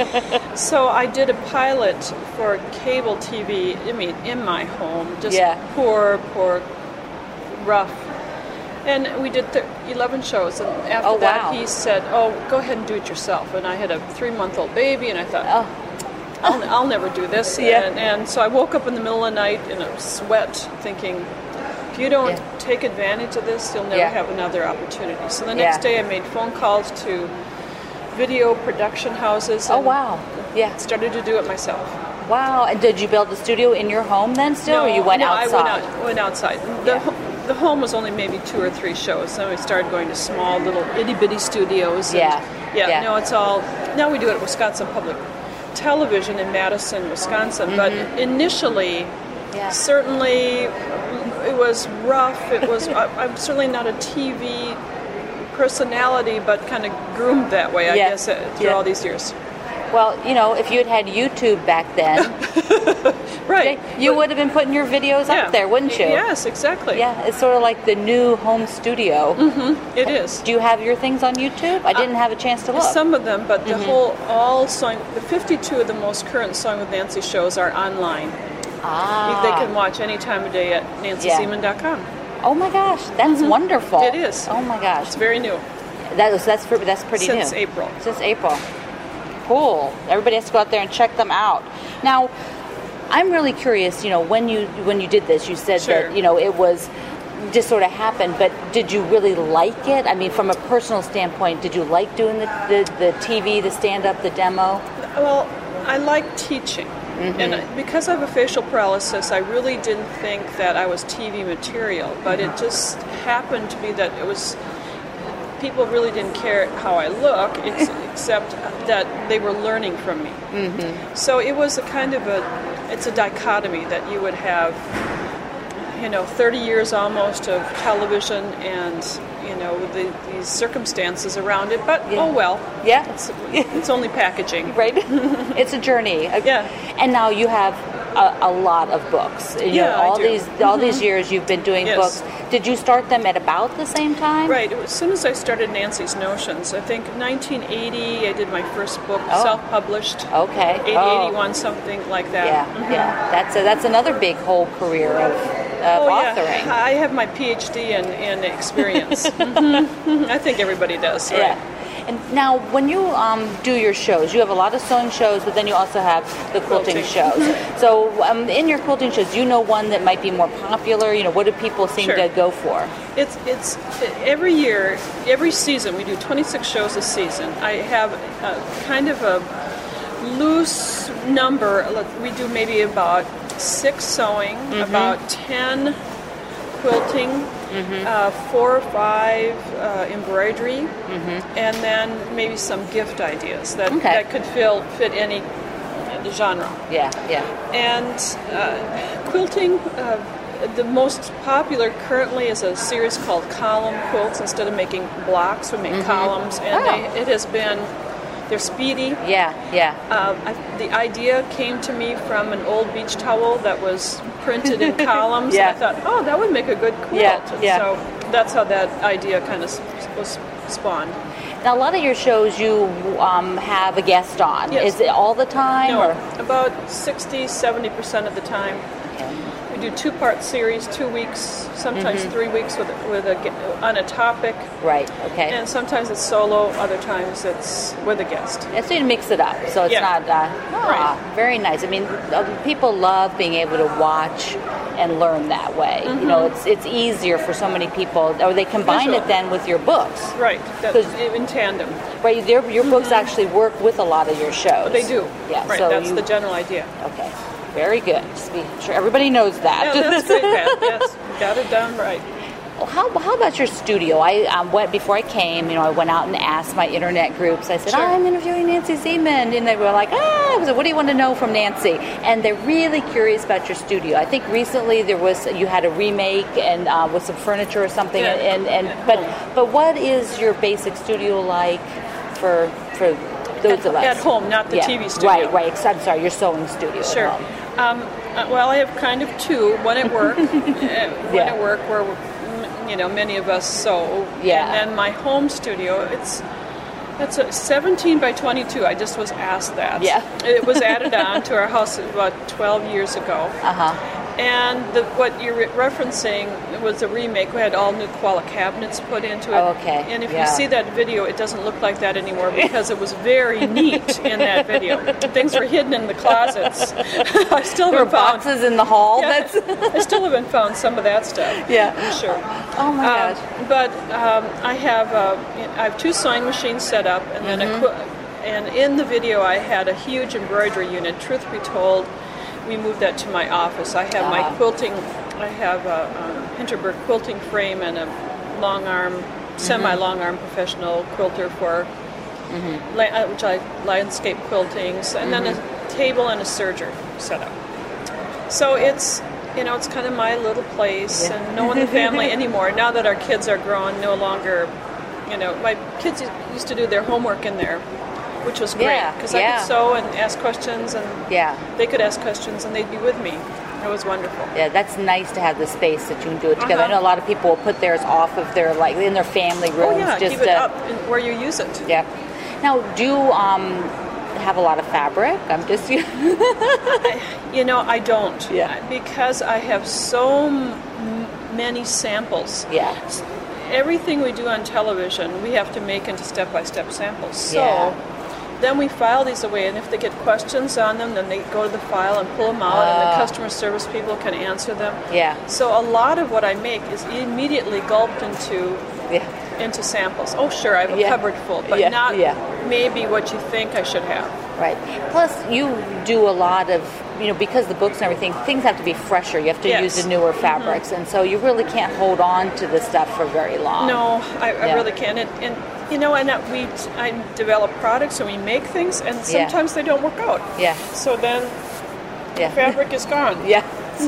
So I did a pilot for cable T V. I mean, in my home, just Yeah. poor, poor, rough. And we did th- eleven shows, and after Oh, that wow. he said, "Oh, go ahead and do it yourself." And I had a three-month-old baby, and I thought, Oh. I'll, I'll never do this. Yeah. And, and so I woke up in the middle of the night in a sweat, thinking, if you don't Yeah. take advantage of this, you'll never Yeah. have another opportunity. So the Yeah. next day I made phone calls to video production houses. Oh and wow. Yeah. started to do it myself. Wow. And did you build the studio in your home then still, or you went no, outside? I went, out, went outside. The, Yeah. ho- the home was only maybe two or three shows. Then we started going to small little itty bitty studios. And Yeah. yeah. Yeah. No, it's all now we do it at Wisconsin Public Television in Madison, Wisconsin. But initially, Yeah. certainly it was rough. It was. I, I'm certainly not a T V personality, but kind of groomed that way. I Yeah. guess uh, through Yeah. all these years. Well, you know, if you had had YouTube back then, Right. you would have been putting your videos Yeah. up there, wouldn't you? Yes, exactly. Yeah, it's sort of like the new home studio. hmm It is. Do you have your things on YouTube? I didn't have a chance to look. Some of them, but the Mhm. whole, all sewing, the fifty-two of the most current Sewing with Nancy shows are online. ah. They can watch any time of day at nancy zeman dot com. Oh my gosh, that's wonderful. It is. Oh my gosh. It's very new. That was, that's, pre- that's pretty Since new. April. Since April. Cool. Everybody has to go out there and check them out. Now, I'm really curious, you know, when you when you did this, you said Sure. that, you know, it was just sort of happened, but did you really like it? I mean, from a personal standpoint, did you like doing the, the, the T V, the stand-up, the demo? Well, I like teaching. Mhm. And I- because I have a facial paralysis, I really didn't think that I was T V material, but it just happened to be that it was, people really didn't care how I look, ex- except that they were learning from me. Mm-hmm. So it was a kind of a, it's a dichotomy that you would have, you know, thirty years almost of television and, you know, the, these circumstances around it, but Yeah. oh well. Yeah. It's, it's only packaging. Right? It's a journey. Yeah. And now you have a, a lot of books. You Yeah, know, I all do. these all Mhm. these years you've been doing Yes. books. Did you start them at about the same time? Right. As soon as I started Nancy's Notions, I think nineteen eighty, I did my first book, Oh. self-published. Okay. eighty, Oh. eighty-one, something like that. Yeah, Mhm. yeah. That's a, that's another big whole career of, of Oh, authoring. yeah. I have my P H D in, in experience. Mhm. I think everybody does, right? Yeah. And now, when you um, do your shows, you have a lot of sewing shows, but then you also have the quilting, quilting. shows. So, um, in your quilting shows, do you know one that might be more popular? You know, what do people seem sure. to go for? It's it's every year, every season. We do twenty-six shows a season. I have a, kind of a loose number. We do maybe about six sewing, mm-hmm. about ten quilting, mm-hmm. uh, four or five uh, embroidery, mm-hmm. and then maybe some gift ideas that, okay. that could fill, fit any uh, genre. Yeah, yeah. And uh, quilting, uh, the most popular currently is a series called column quilts. Instead of making blocks, we make mm-hmm. columns, and oh. they, it has been... They're speedy. Yeah, yeah. Uh, I, the idea came to me from an old beach towel that was printed in columns. Yeah. And I thought, oh, that would make a good quilt. Yeah, yeah. So that's how that idea kind of was spawned. Now, a lot of your shows you um, have a guest on. Yes. Is it all the time? No, or? about sixty, seventy percent of the time. Okay. We do two-part series, two weeks, sometimes mm-hmm. three weeks with with a on a topic. Right. Okay. And sometimes it's solo. Other times it's with a guest. And so you mix it up, so it's yeah. not. Uh, ah, right. Very nice. I mean, uh, people love being able to watch and learn that way. Mm-hmm. You know, it's it's easier for so many people, or they combine Visual. it then with your books. Right. That's in tandem. Right. Your your mm-hmm. books actually work with a lot of your shows. Oh, they do. Yeah. Right. So that's you, the general idea. Okay. Very good. Just be sure everybody knows that. Yeah, that's great, Pat. Yes, got it done right. Well, how, how about your studio? I um, went before I came. You know, I went out and asked my internet groups. I said, sure. oh, "I'm interviewing Nancy Zeman," and they were like, "Ah," I said, "What do you want to know from Nancy?" And they're really curious about your studio. I think recently there was you had a remake and uh, with some furniture or something. Yeah. And, and, and but but what is your basic studio like for for those at, of us at home, not the yeah. T V studio? Right, right. I'm sorry, your sewing studio. Sure. At home. Um, uh, well, I have kind of two. One at work, uh, one yeah. at work where you know many of us sew, yeah. and then my home studio. It's it's a seventeen by twenty-two. I just was asked that. Yeah. It was added on to our house about twelve years ago. Uh huh. And the, what you're re- referencing was a remake. We had all new koala cabinets put into it. Oh, okay. And if yeah. you see that video, it doesn't look like that anymore because it was very neat in that video. Things were hidden in the closets. I still there haven't were found boxes in the hall. Yeah, That's I still haven't found some of that stuff. Yeah, I'm sure. Oh my um, gosh! But um, I have uh, I have two sewing machines set up, and then mm-hmm. a qu- and in the video I had a huge embroidery unit. Truth be told, we moved that to my office. I have my uh-huh. quilting, I have a, a Hinterberg quilting frame and a long arm, mm-hmm. semi-long arm professional quilter for, mm-hmm. la- which I landscape quiltings, and mm-hmm. then a table and a serger set up. So it's, you know, it's kind of my little place, yeah. and no one in the family anymore. Now that our kids are grown, no longer, you know, my kids used to do their homework in there, which was great because yeah, yeah. I could sew and ask questions, and yeah. they could ask questions, and they'd be with me. It was wonderful. Yeah, that's nice to have the space that you can do it together. Uh-huh. I know a lot of people will put theirs off of their, like, in their family rooms. Oh, yeah, just keep it to, up where you use it. Yeah. Now, do you um, have a lot of fabric? I'm just... I, you know, I don't. Yeah. Because I have so m- many samples. Yeah. Everything we do on television, we have to make into step-by-step samples. So... Yeah. Then we file these away, and if they get questions on them, then they go to the file and pull them out, uh, and the customer service people can answer them. Yeah. So a lot of what I make is immediately gulped into yeah. into samples. Oh, sure, I have a yeah. cupboard full, but yeah. not yeah. maybe what you think I should have. Right. Plus, you do a lot of, you know, because the books and everything, things have to be fresher. You have to yes. use the newer fabrics, mm-hmm. and so you really can't hold on to this stuff for very long. No, I, yeah. I really can't. And, and you know, and that we I develop products and we make things, and sometimes yeah. they don't work out. Yeah. So then yeah. the fabric is gone. Yeah.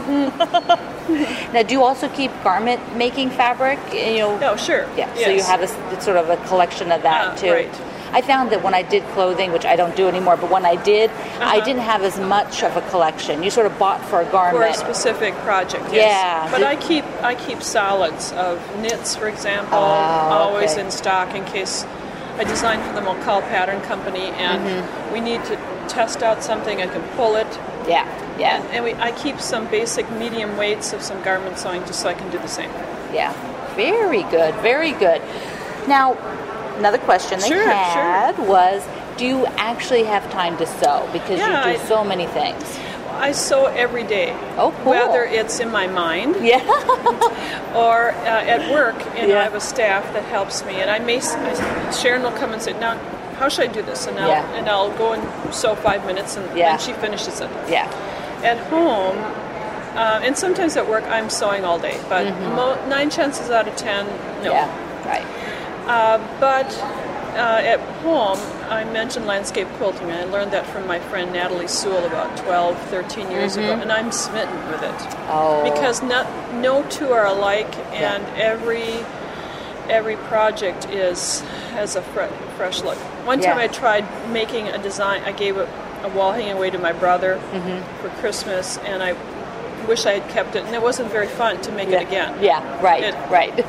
Mm-hmm. Now, do you also keep garment making fabric? You know. No, sure. Yeah. Yes. So you have a sort of a collection of that uh, too. Right. I found that when I did clothing, which I don't do anymore, but when I did, uh-huh. I didn't have as much of a collection. You sort of bought for a garment. For a specific project, yes. Yeah. But I keep I keep solids of knits, for example, oh, always okay. in stock in case I designed for the Mokal Pattern Company, and mm-hmm. we need to test out something. I can pull it. Yeah, yeah. And, and we, I keep some basic medium weights of some garment sewing just so I can do the same. Yeah, very good, very good. Now, another question they sure, had sure. was, do you actually have time to sew? Because yeah, you do I, so many things. I sew every day. Oh, cool. Whether it's in my mind yeah. or uh, at work, and yeah. I have a staff that helps me. And I may, I, Sharon will come and say, now, how should I do this? And I'll, yeah. and I'll go and sew five minutes, and yeah. then she finishes it. Yeah. At home, uh, and sometimes at work, I'm sewing all day. But mm-hmm. mo- nine chances out of ten, no. Yeah, right. Uh, but uh, at home, I mentioned landscape quilting. I learned that from my friend Natalie Sewell about twelve, thirteen years mm-hmm. ago, and I'm smitten with it. Oh. Because not, no two are alike, and yeah. every every project is has a fre- fresh look. One yeah. time I tried making a design. I gave a, a wall hanging away to my brother mm-hmm. for Christmas, and I wish I had kept it, and it wasn't very fun to make yeah. it again. Yeah, right, it, right.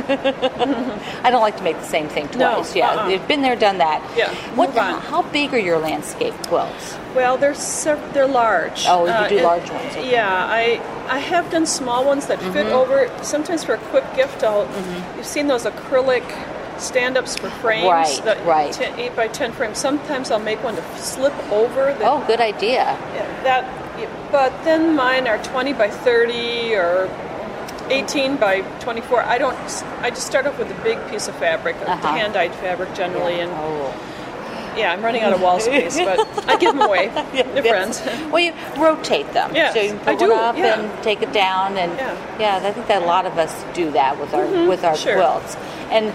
I don't like to make the same thing twice. No, yeah, uh-uh. you've been there, done that. Yeah. What? How big are your landscape quilts? Well, they're sev- they're large. Oh, you uh, do it, large ones. Okay. Yeah, I I have done small ones that mm-hmm. fit over. Sometimes for a quick gift, I'll. Mm-hmm. You've seen those acrylic stand-ups for frames, right? the Right. ten, eight by ten frames. Sometimes I'll make one to slip over. The, oh, good idea. Yeah, that, but then mine are twenty by thirty or eighteen by twenty-four. I don't. I just start off with a big piece of fabric, uh-huh. hand-dyed fabric generally, yeah. and. Oh. Yeah, I'm running out of wall space, but I give them away. yeah, They're friends. Well, you rotate them. Yes, so you can put I do, one up yeah. and take it down. And yeah. yeah, I think that a lot of us do that with our mm-hmm, with our sure. quilts. And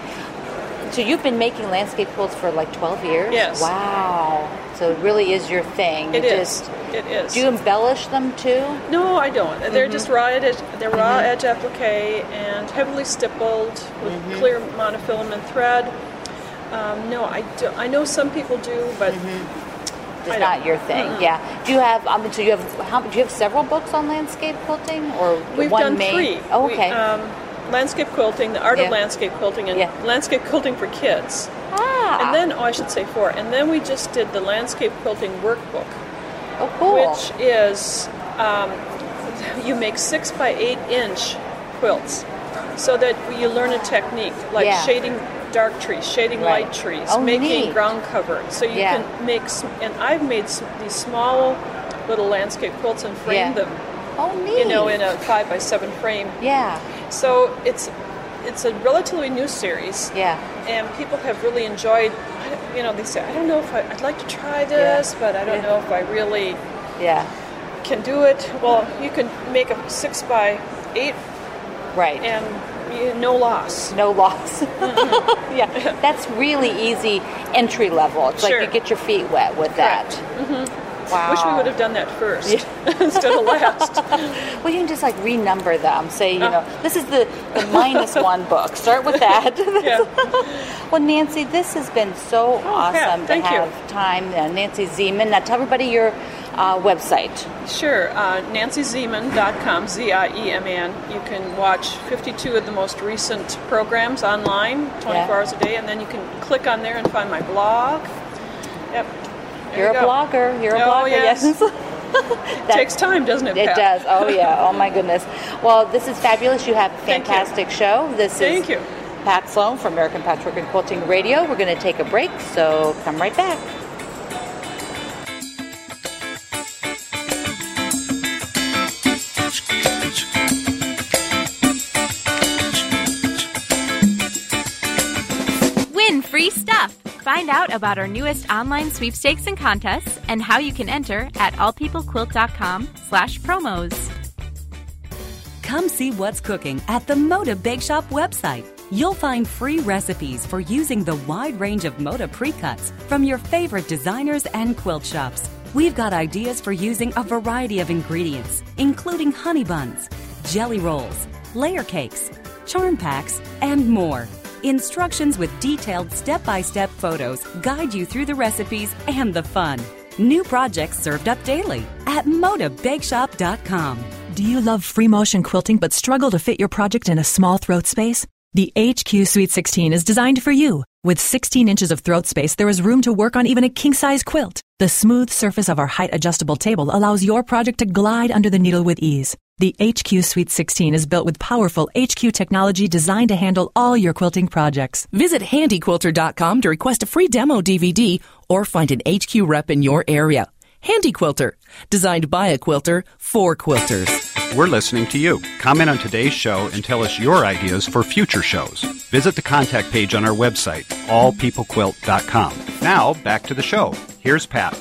so you've been making landscape quilts for like twelve years? Yes. Wow. So it really is your thing. It you is. Just, it is. Do you embellish them too? No, I don't. They're mm-hmm. just raw edge. They're raw mm-hmm. edge applique and heavily stippled with mm-hmm. clear monofilament thread. Um, no, I do. I know some people do, but mm-hmm. it's I not don't. your thing. Mm-mm. Yeah. Do you have? I mean, so you have? How, do you have several books on landscape quilting, or we've one done main? three. Oh, okay. We, um, landscape quilting, the art yeah. of landscape quilting, and yeah. landscape quilting for kids. Ah. And then, oh, I should say four. And then we just did the landscape quilting workbook. Oh, cool. Which is, um, you make six by eight inch quilts, so that you learn a technique like yeah. shading dark trees, shading right. light trees, oh, making neat. ground cover. So you yeah. can make, and I've made these small little landscape quilts and framed yeah. them. Oh, neat. You know, in a five by seven frame. Yeah. So it's it's a relatively new series. Yeah. And people have really enjoyed. You know, they say, I don't know if I, I'd like to try this, yeah. but I don't yeah. know if I really. Yeah. Can do it. Well, you can make a six by eight. Right. And you, no loss. No loss. Mm-hmm. yeah. That's really easy entry level. It's sure. like you get your feet wet with Correct. that. Mm-hmm. Wow. Wish we would have done that first yeah. instead of last. Well, you can just like renumber them. Say, you uh, know, this is the, the minus one book. Start with that. yeah. Well, Nancy, this has been so oh, awesome yeah. to have you. time. Uh, Nancy Zieman. Now, tell everybody your uh, website. Sure. Uh, nancy zieman dot com, Z I E M A N. You can watch fifty-two of the most recent programs online, twenty-four yeah. hours a day, and then you can click on there and find my blog. Yep. There You're you a go. blogger. You're a oh, blogger. Yes. yes. It takes time, doesn't it, It Pat? does. Oh, yeah. Oh, my goodness. Well, this is fabulous. You have a fantastic show. This Thank is you. Pat Sloan from American Patchwork and Quilting Radio. We're going to take a break, so come right back. Win free stuff. Find out about our newest online sweepstakes and contests and how you can enter at allpeoplequilt.com slash promos. Come see what's cooking at the Moda Bake Shop website. You'll find free recipes for using the wide range of Moda pre-cuts from your favorite designers and quilt shops. We've got ideas for using a variety of ingredients, including honey buns, jelly rolls, layer cakes, charm packs, and more. Instructions with detailed step-by-step photos guide you through the recipes and the fun. New projects served up daily at moda bake shop dot com. Do you love free motion quilting but struggle to fit your project in a small throat space? The H Q Suite sixteen is designed for you. With sixteen inches of throat space, there is room to work on even a king-size quilt. The smooth surface of our height-adjustable table allows your project to glide under the needle with ease. The H Q Suite sixteen is built with powerful H Q technology designed to handle all your quilting projects. Visit handy quilter dot com to request a free demo D V D or find an H Q rep in your area. Handy Quilter, designed by a quilter for quilters. We're listening to you. Comment on today's show and tell us your ideas for future shows. Visit the contact page on our website, all people quilt dot com. Now, back to the show. Here's Pat.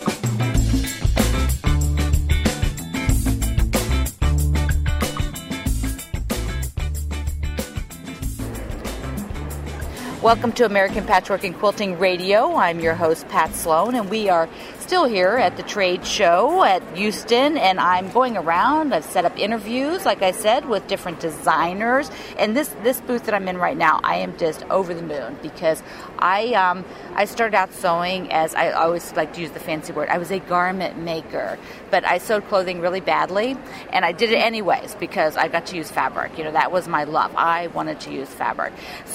Welcome to American Patchwork and Quilting Radio. I'm your host, Pat Sloan, and we are still here at the trade show at Houston, and I'm going around. I've set up interviews, like I said, with different designers. And this, this booth that I'm in right now, I am just over the moon because I um, I started out sewing as, I always like to use the fancy word, I was a garment maker. But I sewed clothing really badly, and I did it anyways because I got to use fabric. You know, that was my love. I wanted to use fabric.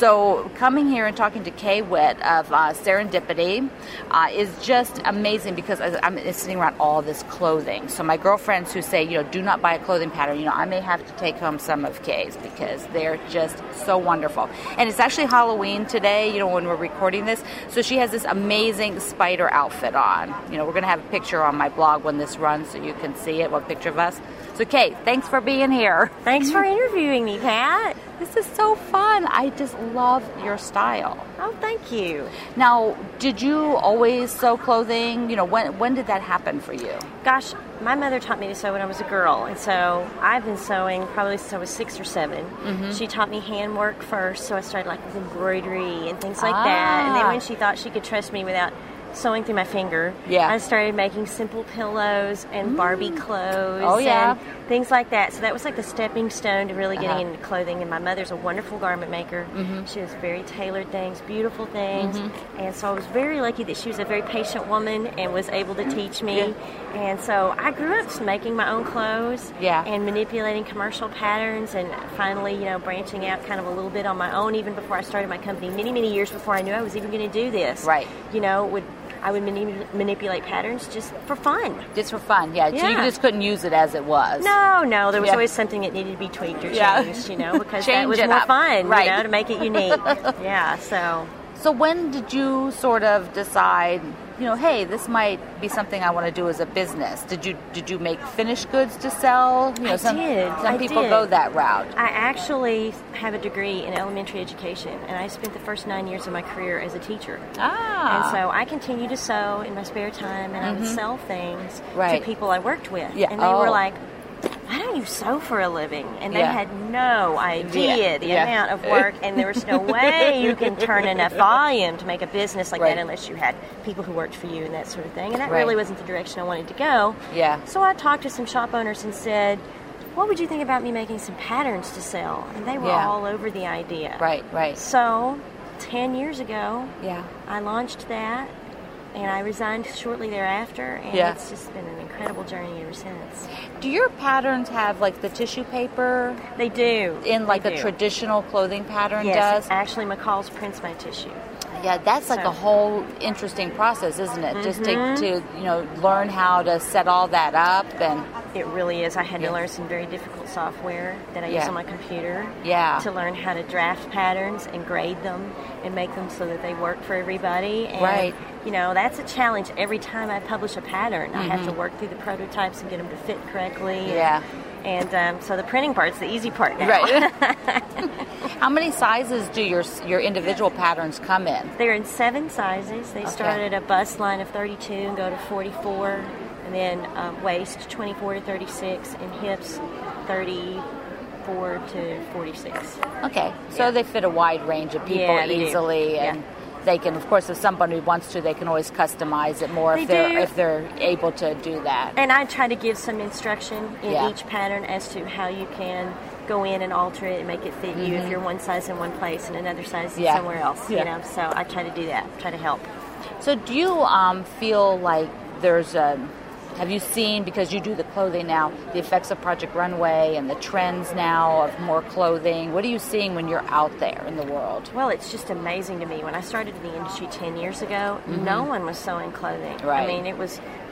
So coming here and talking to Kay Witt of uh, Serendipity uh, is just amazing because I'm sitting around all this clothing. So my girlfriends who say, you know, do not buy a clothing pattern, you know, I may have to take home some of Kay's because they're just so wonderful. And it's actually Halloween today, you know, when we're recording this. So she has this amazing spider outfit on. You know, we're going to have a picture on my blog when this runs so you can see it, one picture of us. So Kay, thanks for being here. Thanks for interviewing me, Pat. This is so fun. I just love your style. Oh, thank you. Now, did you always sew clothing? You know, when when did that happen for you? Gosh, my mother taught me to sew when I was a girl, and so I've been sewing probably since I was six or seven. Mm-hmm. She taught me handwork first, so I started like with embroidery and things like ah. that. And then when she thought she could trust me without sewing through my finger, yeah. I started making simple pillows and mm. Barbie clothes oh, yeah. and things like that. So that was like the stepping stone to really getting uh-huh. into clothing. And my mother's a wonderful garment maker. Mm-hmm. She has very tailored things, beautiful things. Mm-hmm. And so I was very lucky that she was a very patient woman and was able to teach me. Yeah. And so I grew up making my own clothes yeah. and manipulating commercial patterns and finally, you know, branching out kind of a little bit on my own even before I started my company, many, many years before I knew I was even going to do this. Right. You know, would I would mani- manipulate patterns just for fun. Just for fun, yeah. yeah. So you just couldn't use it as it was. No, no. There was yeah. always something that needed to be tweaked or changed, yeah. you know, because Change that was it more up. fun, right. you know, to make it unique. yeah, so. So when did you sort of decide, you know, hey, this might be something I want to do as a business? Did you did you make finished goods to sell? You know, I some, did. Some I people did. go that route. I actually have a degree in elementary education, and I spent the first nine years of my career as a teacher. Ah. And so I continued to sew in my spare time, and mm-hmm. I would sell things right. to people I worked with. Yeah. And they oh. were like, why don't you sew for a living? And they yeah. had no idea yeah. the yeah. amount of work, and there was no way you can turn enough volume to make a business like right. that unless you had people who worked for you and that sort of thing. And that right. really wasn't the direction I wanted to go. Yeah. So I talked to some shop owners and said, what would you think about me making some patterns to sell? And they were yeah. all over the idea. Right, right. So ten years ago, yeah. I launched that. And I resigned shortly thereafter, and yeah. it's just been an incredible journey ever since. Do your patterns have, like, the tissue paper? They do. In, like, they a do. traditional clothing pattern yes, does? Actually, McCall's prints my tissue. Yeah, that's like so. a whole interesting process, isn't it? Mm-hmm. Just to, to, you know, learn how to set all that up. And it really is. I had yeah. to learn some very difficult software that I yeah. use on my computer yeah. to learn how to draft patterns and grade them and make them so that they work for everybody. And, right. you know, that's a challenge. Every time I publish a pattern, mm-hmm. I have to work through the prototypes and get them to fit correctly. Yeah. And, and um, so the printing part's the easy part now. Right. How many sizes do your your individual patterns come in? They're in seven sizes. They okay. start at a bust line of thirty-two and go to forty-four, and then um, waist twenty-four to thirty-six, and hips thirty-four to forty-six. Okay, so yeah. they fit a wide range of people yeah, easily, and yeah. they can, of course, if somebody wants to, they can always customize it more they if they're do. if they're able to do that. And I try to give some instruction in yeah. each pattern as to how you can go in and alter it and make it fit mm-hmm. you if you're one size in one place and another size yeah. somewhere else. Yeah. You know, so I try to do that. Try to help. So, do you um, feel like there's a Have you seen, because you do the clothing now, the effects of Project Runway and the trends now of more clothing? What are you seeing when you're out there in the world? Well, it's just amazing to me. When I started in the industry ten years ago, mm-hmm. no one was sewing clothing. Right. I mean, it was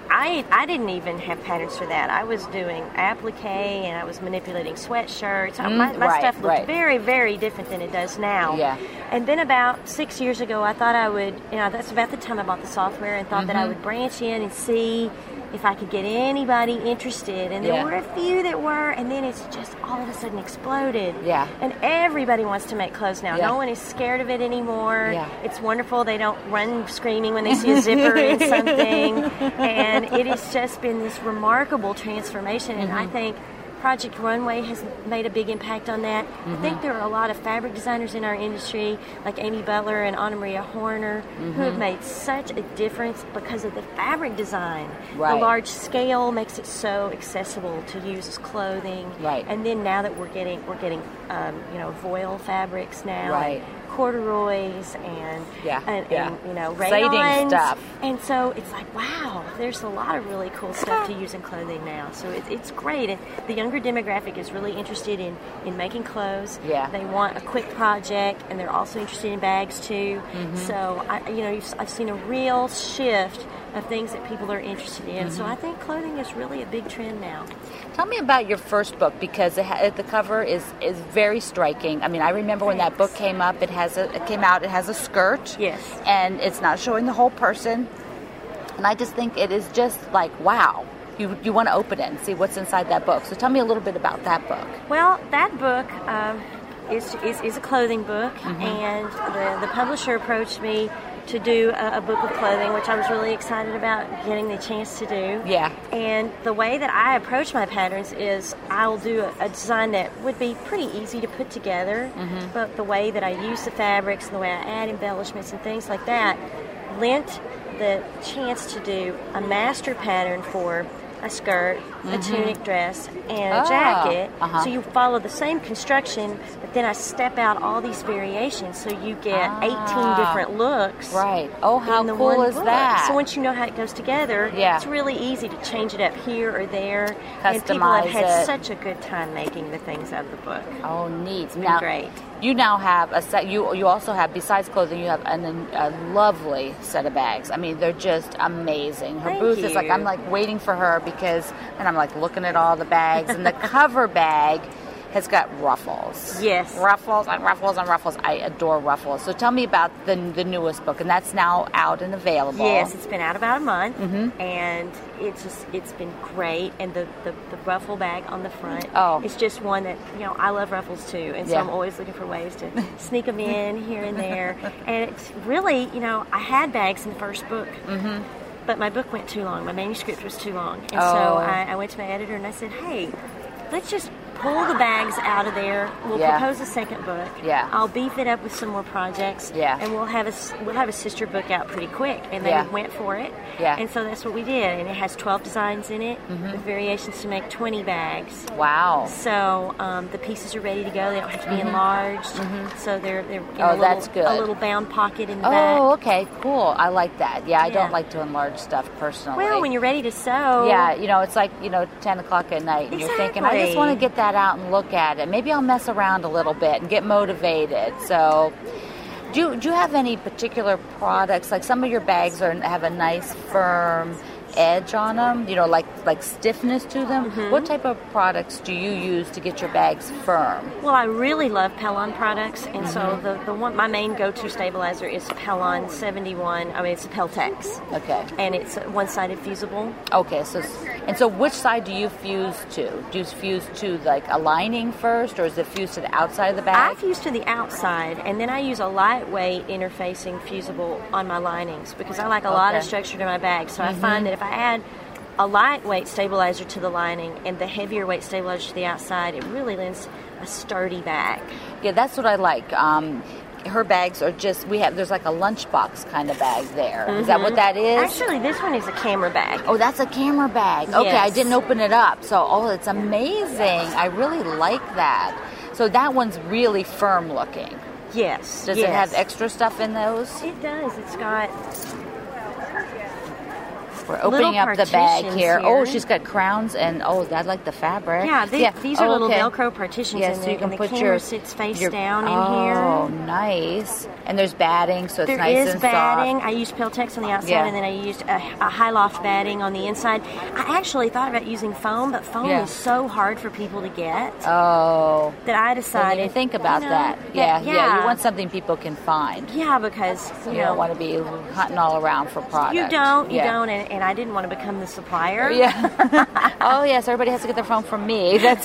I I didn't even have patterns for that. I was doing applique and I was manipulating sweatshirts. Mm, my my right, stuff looked right. very, very different than it does now. Yeah. And then about six years ago, I thought I would, you know, that's about the time I bought the software and thought mm-hmm. that I would branch in and see if I could get anybody interested. And there Yeah. were a few that were, and then it's just all of a sudden exploded. Yeah. And everybody wants to make clothes now. Yeah. No one is scared of it anymore. Yeah. It's wonderful. They don't run screaming when they see a zipper in something. And it has just been this remarkable transformation. And Mm-hmm. I think Project Runway has made a big impact on that. Mm-hmm. I think there are a lot of fabric designers in our industry, like Amy Butler and Anna Maria Horner, Mm-hmm. who have made such a difference because of the fabric design. Right. The large scale makes it so accessible to use as clothing. Right. And then now that we're getting we're getting um, you know voile fabrics now, Right. and corduroys and Yeah, and, yeah. and you know Exciting rayons stuff. And so it's like, wow, there's a lot of really cool stuff to use in clothing now. So it's it's great. And the younger demographic is really interested in, in making clothes. Yeah. They want a quick project, and they're also interested in bags too. Mm-hmm. So I, you know, you've, I've seen a real shift of things that people are interested in. Mm-hmm. So I think clothing is really a big trend now. Tell me about your first book, because it ha- the cover is, is very striking. I mean, I remember when that book came up. It has a it came out. It has a skirt. Yes. And it's not showing the whole person. And I just think it is just like, wow. You you want to open it and see what's inside that book. So tell me a little bit about that book. Well, that book um, is, is is a clothing book, Mm-hmm. and the the publisher approached me to do a, a book of clothing, which I was really excited about getting the chance to do. Yeah. And the way that I approach my patterns is I'll do a, a design that would be pretty easy to put together, Mm-hmm. but the way that I use the fabrics and the way I add embellishments and things like that lent the chance to do a master pattern for a skirt, a Mhm. tunic dress, and Ah, a jacket. uh-huh. So you follow the same construction, but then I step out all these variations, so you get Ah. eighteen different looks. Right. Oh, how in the cool one is book. that? So once you know how it goes together, Yeah. it's really easy to change it up here or there. And people Customize have had it. such a good time making the things out of the book. Oh, neat. It's been Now, great. You now have a set. You you also have, besides clothing, you have an, a lovely set of bags. I mean, they're just amazing. Her Thank booth is like, you. I'm like waiting for her because, and I'm like looking at all the bags, and the cover bag has got ruffles. Yes. Ruffles and ruffles and ruffles. I adore ruffles. So tell me about the the newest book, and that's now out and available. Yes, it's been out about a month, Mhm. and it's just it's been great. And the, the, the ruffle bag on the front, Oh. it's just one that, you know, I love ruffles too, and so Yeah. I'm always looking for ways to sneak them in here and there. And it's really, you know, I had bags in the first book. Mm-hmm. But my book went too long. My manuscript was too long. And Oh. so I, I went to my editor and I said, hey, let's just pull the bags out of there. We'll Yeah. propose a second book. Yeah. I'll beef it up with some more projects. Yeah. And we'll have a, s- we'll have a sister book out pretty quick. And they Yeah. went for it. Yeah. And so that's what we did. And it has twelve designs in it Mhm. with variations to make twenty bags. Wow. So um, the pieces are ready to go. They don't have to be Mhm. enlarged. Mhm. So they're, they're in Oh, a little, that's good. a little bound pocket in the back. Oh, okay, cool. I like that. Yeah, I Yeah. don't like to enlarge stuff personally. Well, when you're ready to sew. Yeah, you know, it's like, you know, ten o'clock at night, and you're thinking, I just Exactly. want to get that out and look at it. Maybe I'll mess around a little bit and get motivated. So, do you, do you have any particular products? Like some of your bags are have a nice firm edge on them, you know, like like stiffness to them. Mm-hmm. What type of products do you use to get your bags firm? Well, I really love Pellon products, and so Mhm. the, the one my main go-to stabilizer is Pellon seventy-one. I mean, it's a Peltex. Okay. And it's one-sided fusible. Okay, so and so which side do you fuse to? Do you fuse to like a lining first, or is it fused to the outside of the I bag? fuse to the outside, and then I use a lightweight interfacing fusible on my linings because I like a lot of Okay. structure to my bag. So I Mhm. find that if I add a lightweight stabilizer to the lining and the heavier weight stabilizer to the outside, it really lends a sturdy bag. Yeah, that's what I like. Um, her bags are just, we have, there's like a lunchbox kind of bag there. Is that what Mhm. that is? Actually, this one is a camera bag. Oh, that's a camera bag. Okay, I Yes. didn't open it up. So, oh, it's amazing. I really like that. So that one's really firm looking. Yes. Does it yes. have extra stuff in those? It does. It's got We're opening little up the bag partitions here. here. Oh, she's got crowns and, oh, I like the fabric. Yeah, they, yeah. these are oh, little okay. Velcro partitions yeah, in so there, you can and put the camera your, sits face your, down in oh, here. Oh, nice. And there's batting, so it's there nice is and batting. soft. I used Peltex on the outside, Yeah. and then I used a, a high loft batting on the inside. I actually thought about using foam, but foam Yeah. is so hard for people to get. Oh. That I So decided. you think about you know, that. Yeah, yeah, yeah, You want something people can find. Yeah, because you, You know, don't want to be hunting all around for product. You don't, you yeah. don't, and, and I didn't want to become the supplier. Yeah. Oh, yes, everybody has to get their phone from me. That's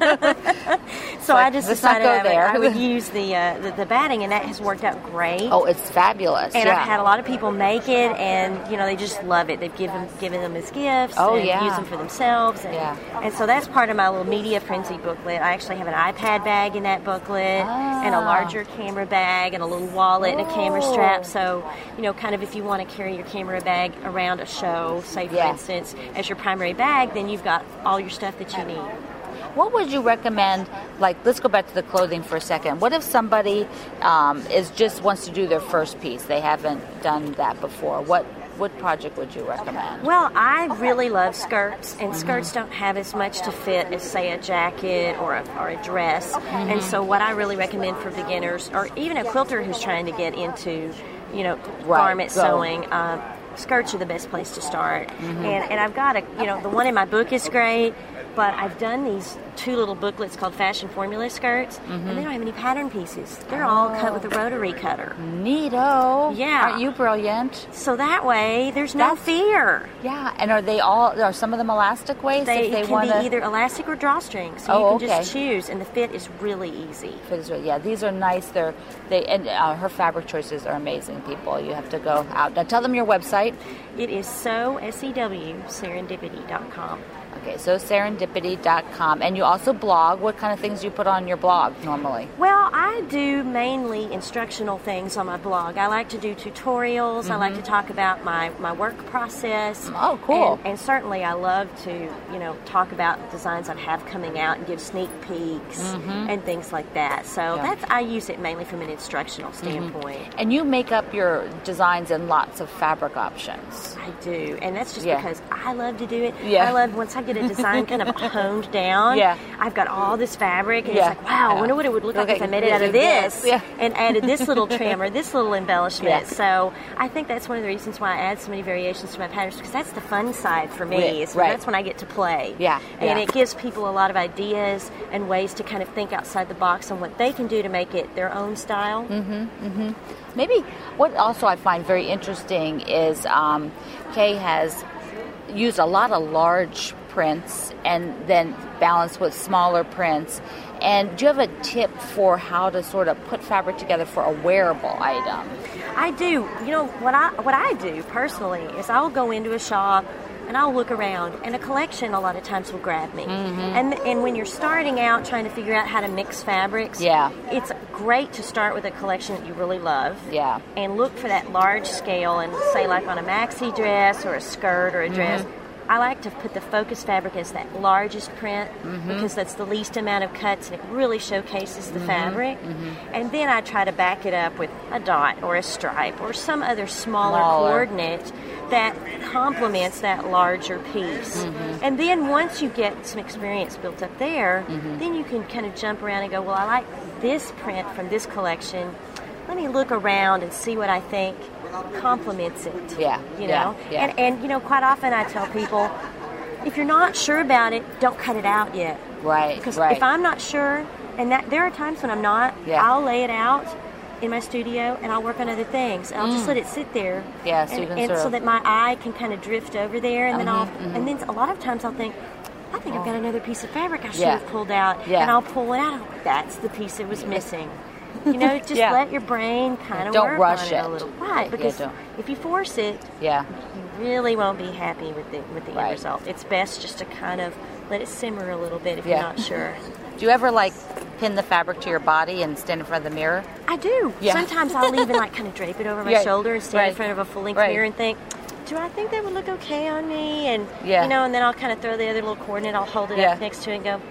so I just let's not decided go I would, there. I would use the, uh, the the batting, and that has worked out great. Oh, it's fabulous. And yeah. I've had a lot of people make it, and you know they just love it. They've given given them as gifts. Oh, and yeah. use them for themselves. And, Yeah. and so that's part of my little media frenzy booklet. I actually have an iPad bag in that booklet, Ah. and a larger camera bag, and a little wallet, and a camera strap. So you know, kind of if you want to carry your camera bag around a show, say for Yeah. instance, as your primary bag, then you've got all your stuff that you need. What would you recommend? Like, let's go back to the clothing for a second. What if somebody um, is just wants to do their first piece? They haven't done that before. What what project would you recommend? Well, I really love skirts, and skirts don't have as much to fit as, say, a jacket or a, or a dress. And so what I really recommend for beginners, or even a quilter who's trying to get into, you know, Right, garment go. sewing, um, skirts are the best place to start. And, and I've got a, you know, the one in my book is great, but I've done these two little booklets called Fashion Formula skirts, and they don't have any pattern pieces. They're all cut with a rotary cutter. Neato. Yeah. Aren't you brilliant? So that way, there's no That's- fear. Yeah. And are they all, are some of them elastic waist? They, if they it can wanna... be either elastic or drawstring, so Oh, you can just okay. choose, and the fit is really easy. Fit is really- Yeah, these are nice. They're, they, and uh, her fabric choices are amazing, people. You have to go out. Now tell them your website. It is sew, S E W, serendipity dot com. Okay, so serendipity dot com. And you also blog. What kind of things do you put on your blog normally? Well, I do mainly instructional things on my blog. I like to do tutorials. I like to talk about my, my work process. Oh, cool. And, and certainly I love to, you know, talk about designs I have coming out and give sneak peeks and things like that. So Yeah. that's I use it mainly from an instructional standpoint. And you make up your designs in lots of fabric options. I do, and that's just Yeah. because I love to do it. Yeah. I love once I get a design kind of honed down. Yeah. I've got all this fabric, and Yeah. it's like, wow, I Yeah. wonder what it would look like Okay, if I made it out of this, this, yeah. and added this little trim or this little embellishment. Yeah. So I think that's one of the reasons why I add so many variations to my patterns, because that's the fun side for me. Yeah, Is right. That's when I get to play. Yeah, and yeah. it gives people a lot of ideas and ways to kind of think outside the box on what they can do to make it their own style. Mm-hmm, mm-hmm. Maybe what also I find very interesting is um, Kay has used a lot of large prints and then balanced with smaller prints. And do you have a tip for how to sort of put fabric together for a wearable item? I do. You know, what I what I do personally is I'll go into a shop and I'll look around, and a collection a lot of times will grab me. Mm-hmm. And and when you're starting out trying to figure out how to mix fabrics, Yeah. it's great to start with a collection that you really love. Yeah. And look for that large scale, and say like on a maxi dress or a skirt or a dress. Mhm. I like to put the focus fabric as that largest print Mhm. because that's the least amount of cuts, and it really showcases the Mhm. fabric. Mhm. And then I try to back it up with a dot or a stripe or some other smaller, Smaller. coordinate that complements that larger piece. Mhm. And then once you get some experience built up there, Mhm. then you can kind of jump around and go, well, I like this print from this collection. Let me look around and see what I think complements it. Yeah, You yeah, know? yeah. And, and, you know, quite often I tell people, if you're not sure about it, don't cut it out yet. Right, Because right. if I'm not sure, and that there are times when I'm not, Yeah. I'll lay it out in my studio and I'll work on other things. And I'll just Mm. let it sit there. Yeah, so and, you can and sort so of- that my eye can kind of drift over there, and then Mhm, I'll mhm. and then a lot of times I'll think, I think I've got another piece of fabric I should Yeah. have pulled out, Yeah. and I'll pull it out. That's the piece that was missing. You know, just Yeah. let your brain kind of Don't work rush on it, it. a little, right? Yeah, Because don't. if you force it, Yeah. you really won't be happy with the with the Right. end result. It's best just to kind of let it simmer a little bit if Yeah. you're not sure. Do you ever like pin the fabric to your body and stand in front of the mirror? I do. Yeah. Sometimes I'll even like kind of drape it over my Yeah. shoulder and stand Right. in front of a full-length Right. mirror and think, do I think that would look okay on me? And Yeah. you know, and then I'll kind of throw the other little coordinate, I'll hold it Yeah. up next to it and go,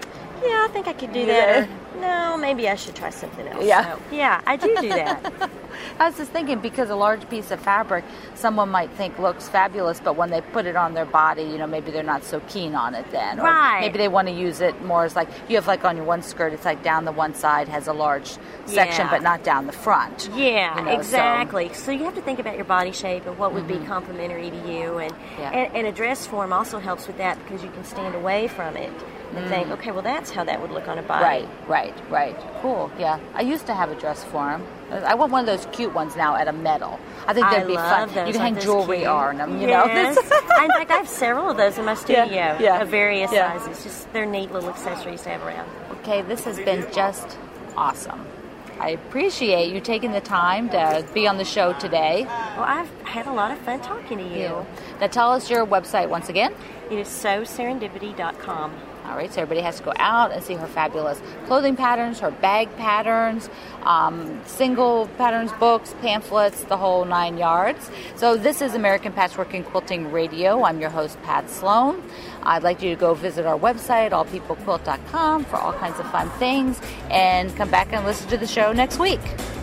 Yeah, I think I could do You that. do? Or, no, maybe I should try something else. Yeah. So, yeah, I do do that. I was just thinking, because a large piece of fabric, someone might think looks fabulous, but when they put it on their body, you know, maybe they're not so keen on it then. Or right. maybe they want to use it more as like, you have like on your one skirt, it's like down the one side has a large section, Yeah. but not down the front. Yeah, you know, exactly. So. so you have to think about your body shape and what would Mhm. be complementary to you. And, Yeah. and, and a dress form also helps with that because you can stand away from it and Mm. think, okay, well, that's how that would look on a body. Right, right, right. Cool, yeah. I used to have a dress form. I want one of those cute ones now at a metal. I think that'd I be love fun. Those. You can Aren't hang those jewelry cute? on them, you yes. know. In fact, I have several of those in my studio Yeah, yeah. of various Yeah. sizes. Just they're neat little accessories to have around. Okay, this has been just awesome. I appreciate you taking the time to be on the show today. Well, I've had a lot of fun talking to you. Yeah. Now tell us your website once again. It is so serendipity dot com. All right, so everybody has to go out and see her fabulous clothing patterns, her bag patterns, um, single patterns, books, pamphlets, the whole nine yards. So this is American Patchwork and Quilting Radio. I'm your host, Pat Sloan. I'd like you to go visit our website, all people quilt dot com, for all kinds of fun things, and come back and listen to the show next week.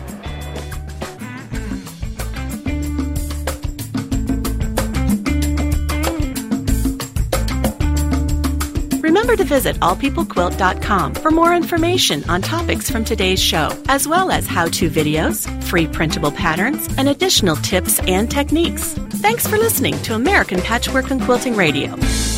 Remember to visit all people quilt dot com for more information on topics from today's show, as well as how-to videos, free printable patterns, and additional tips and techniques. Thanks for listening to American Patchwork and Quilting Radio.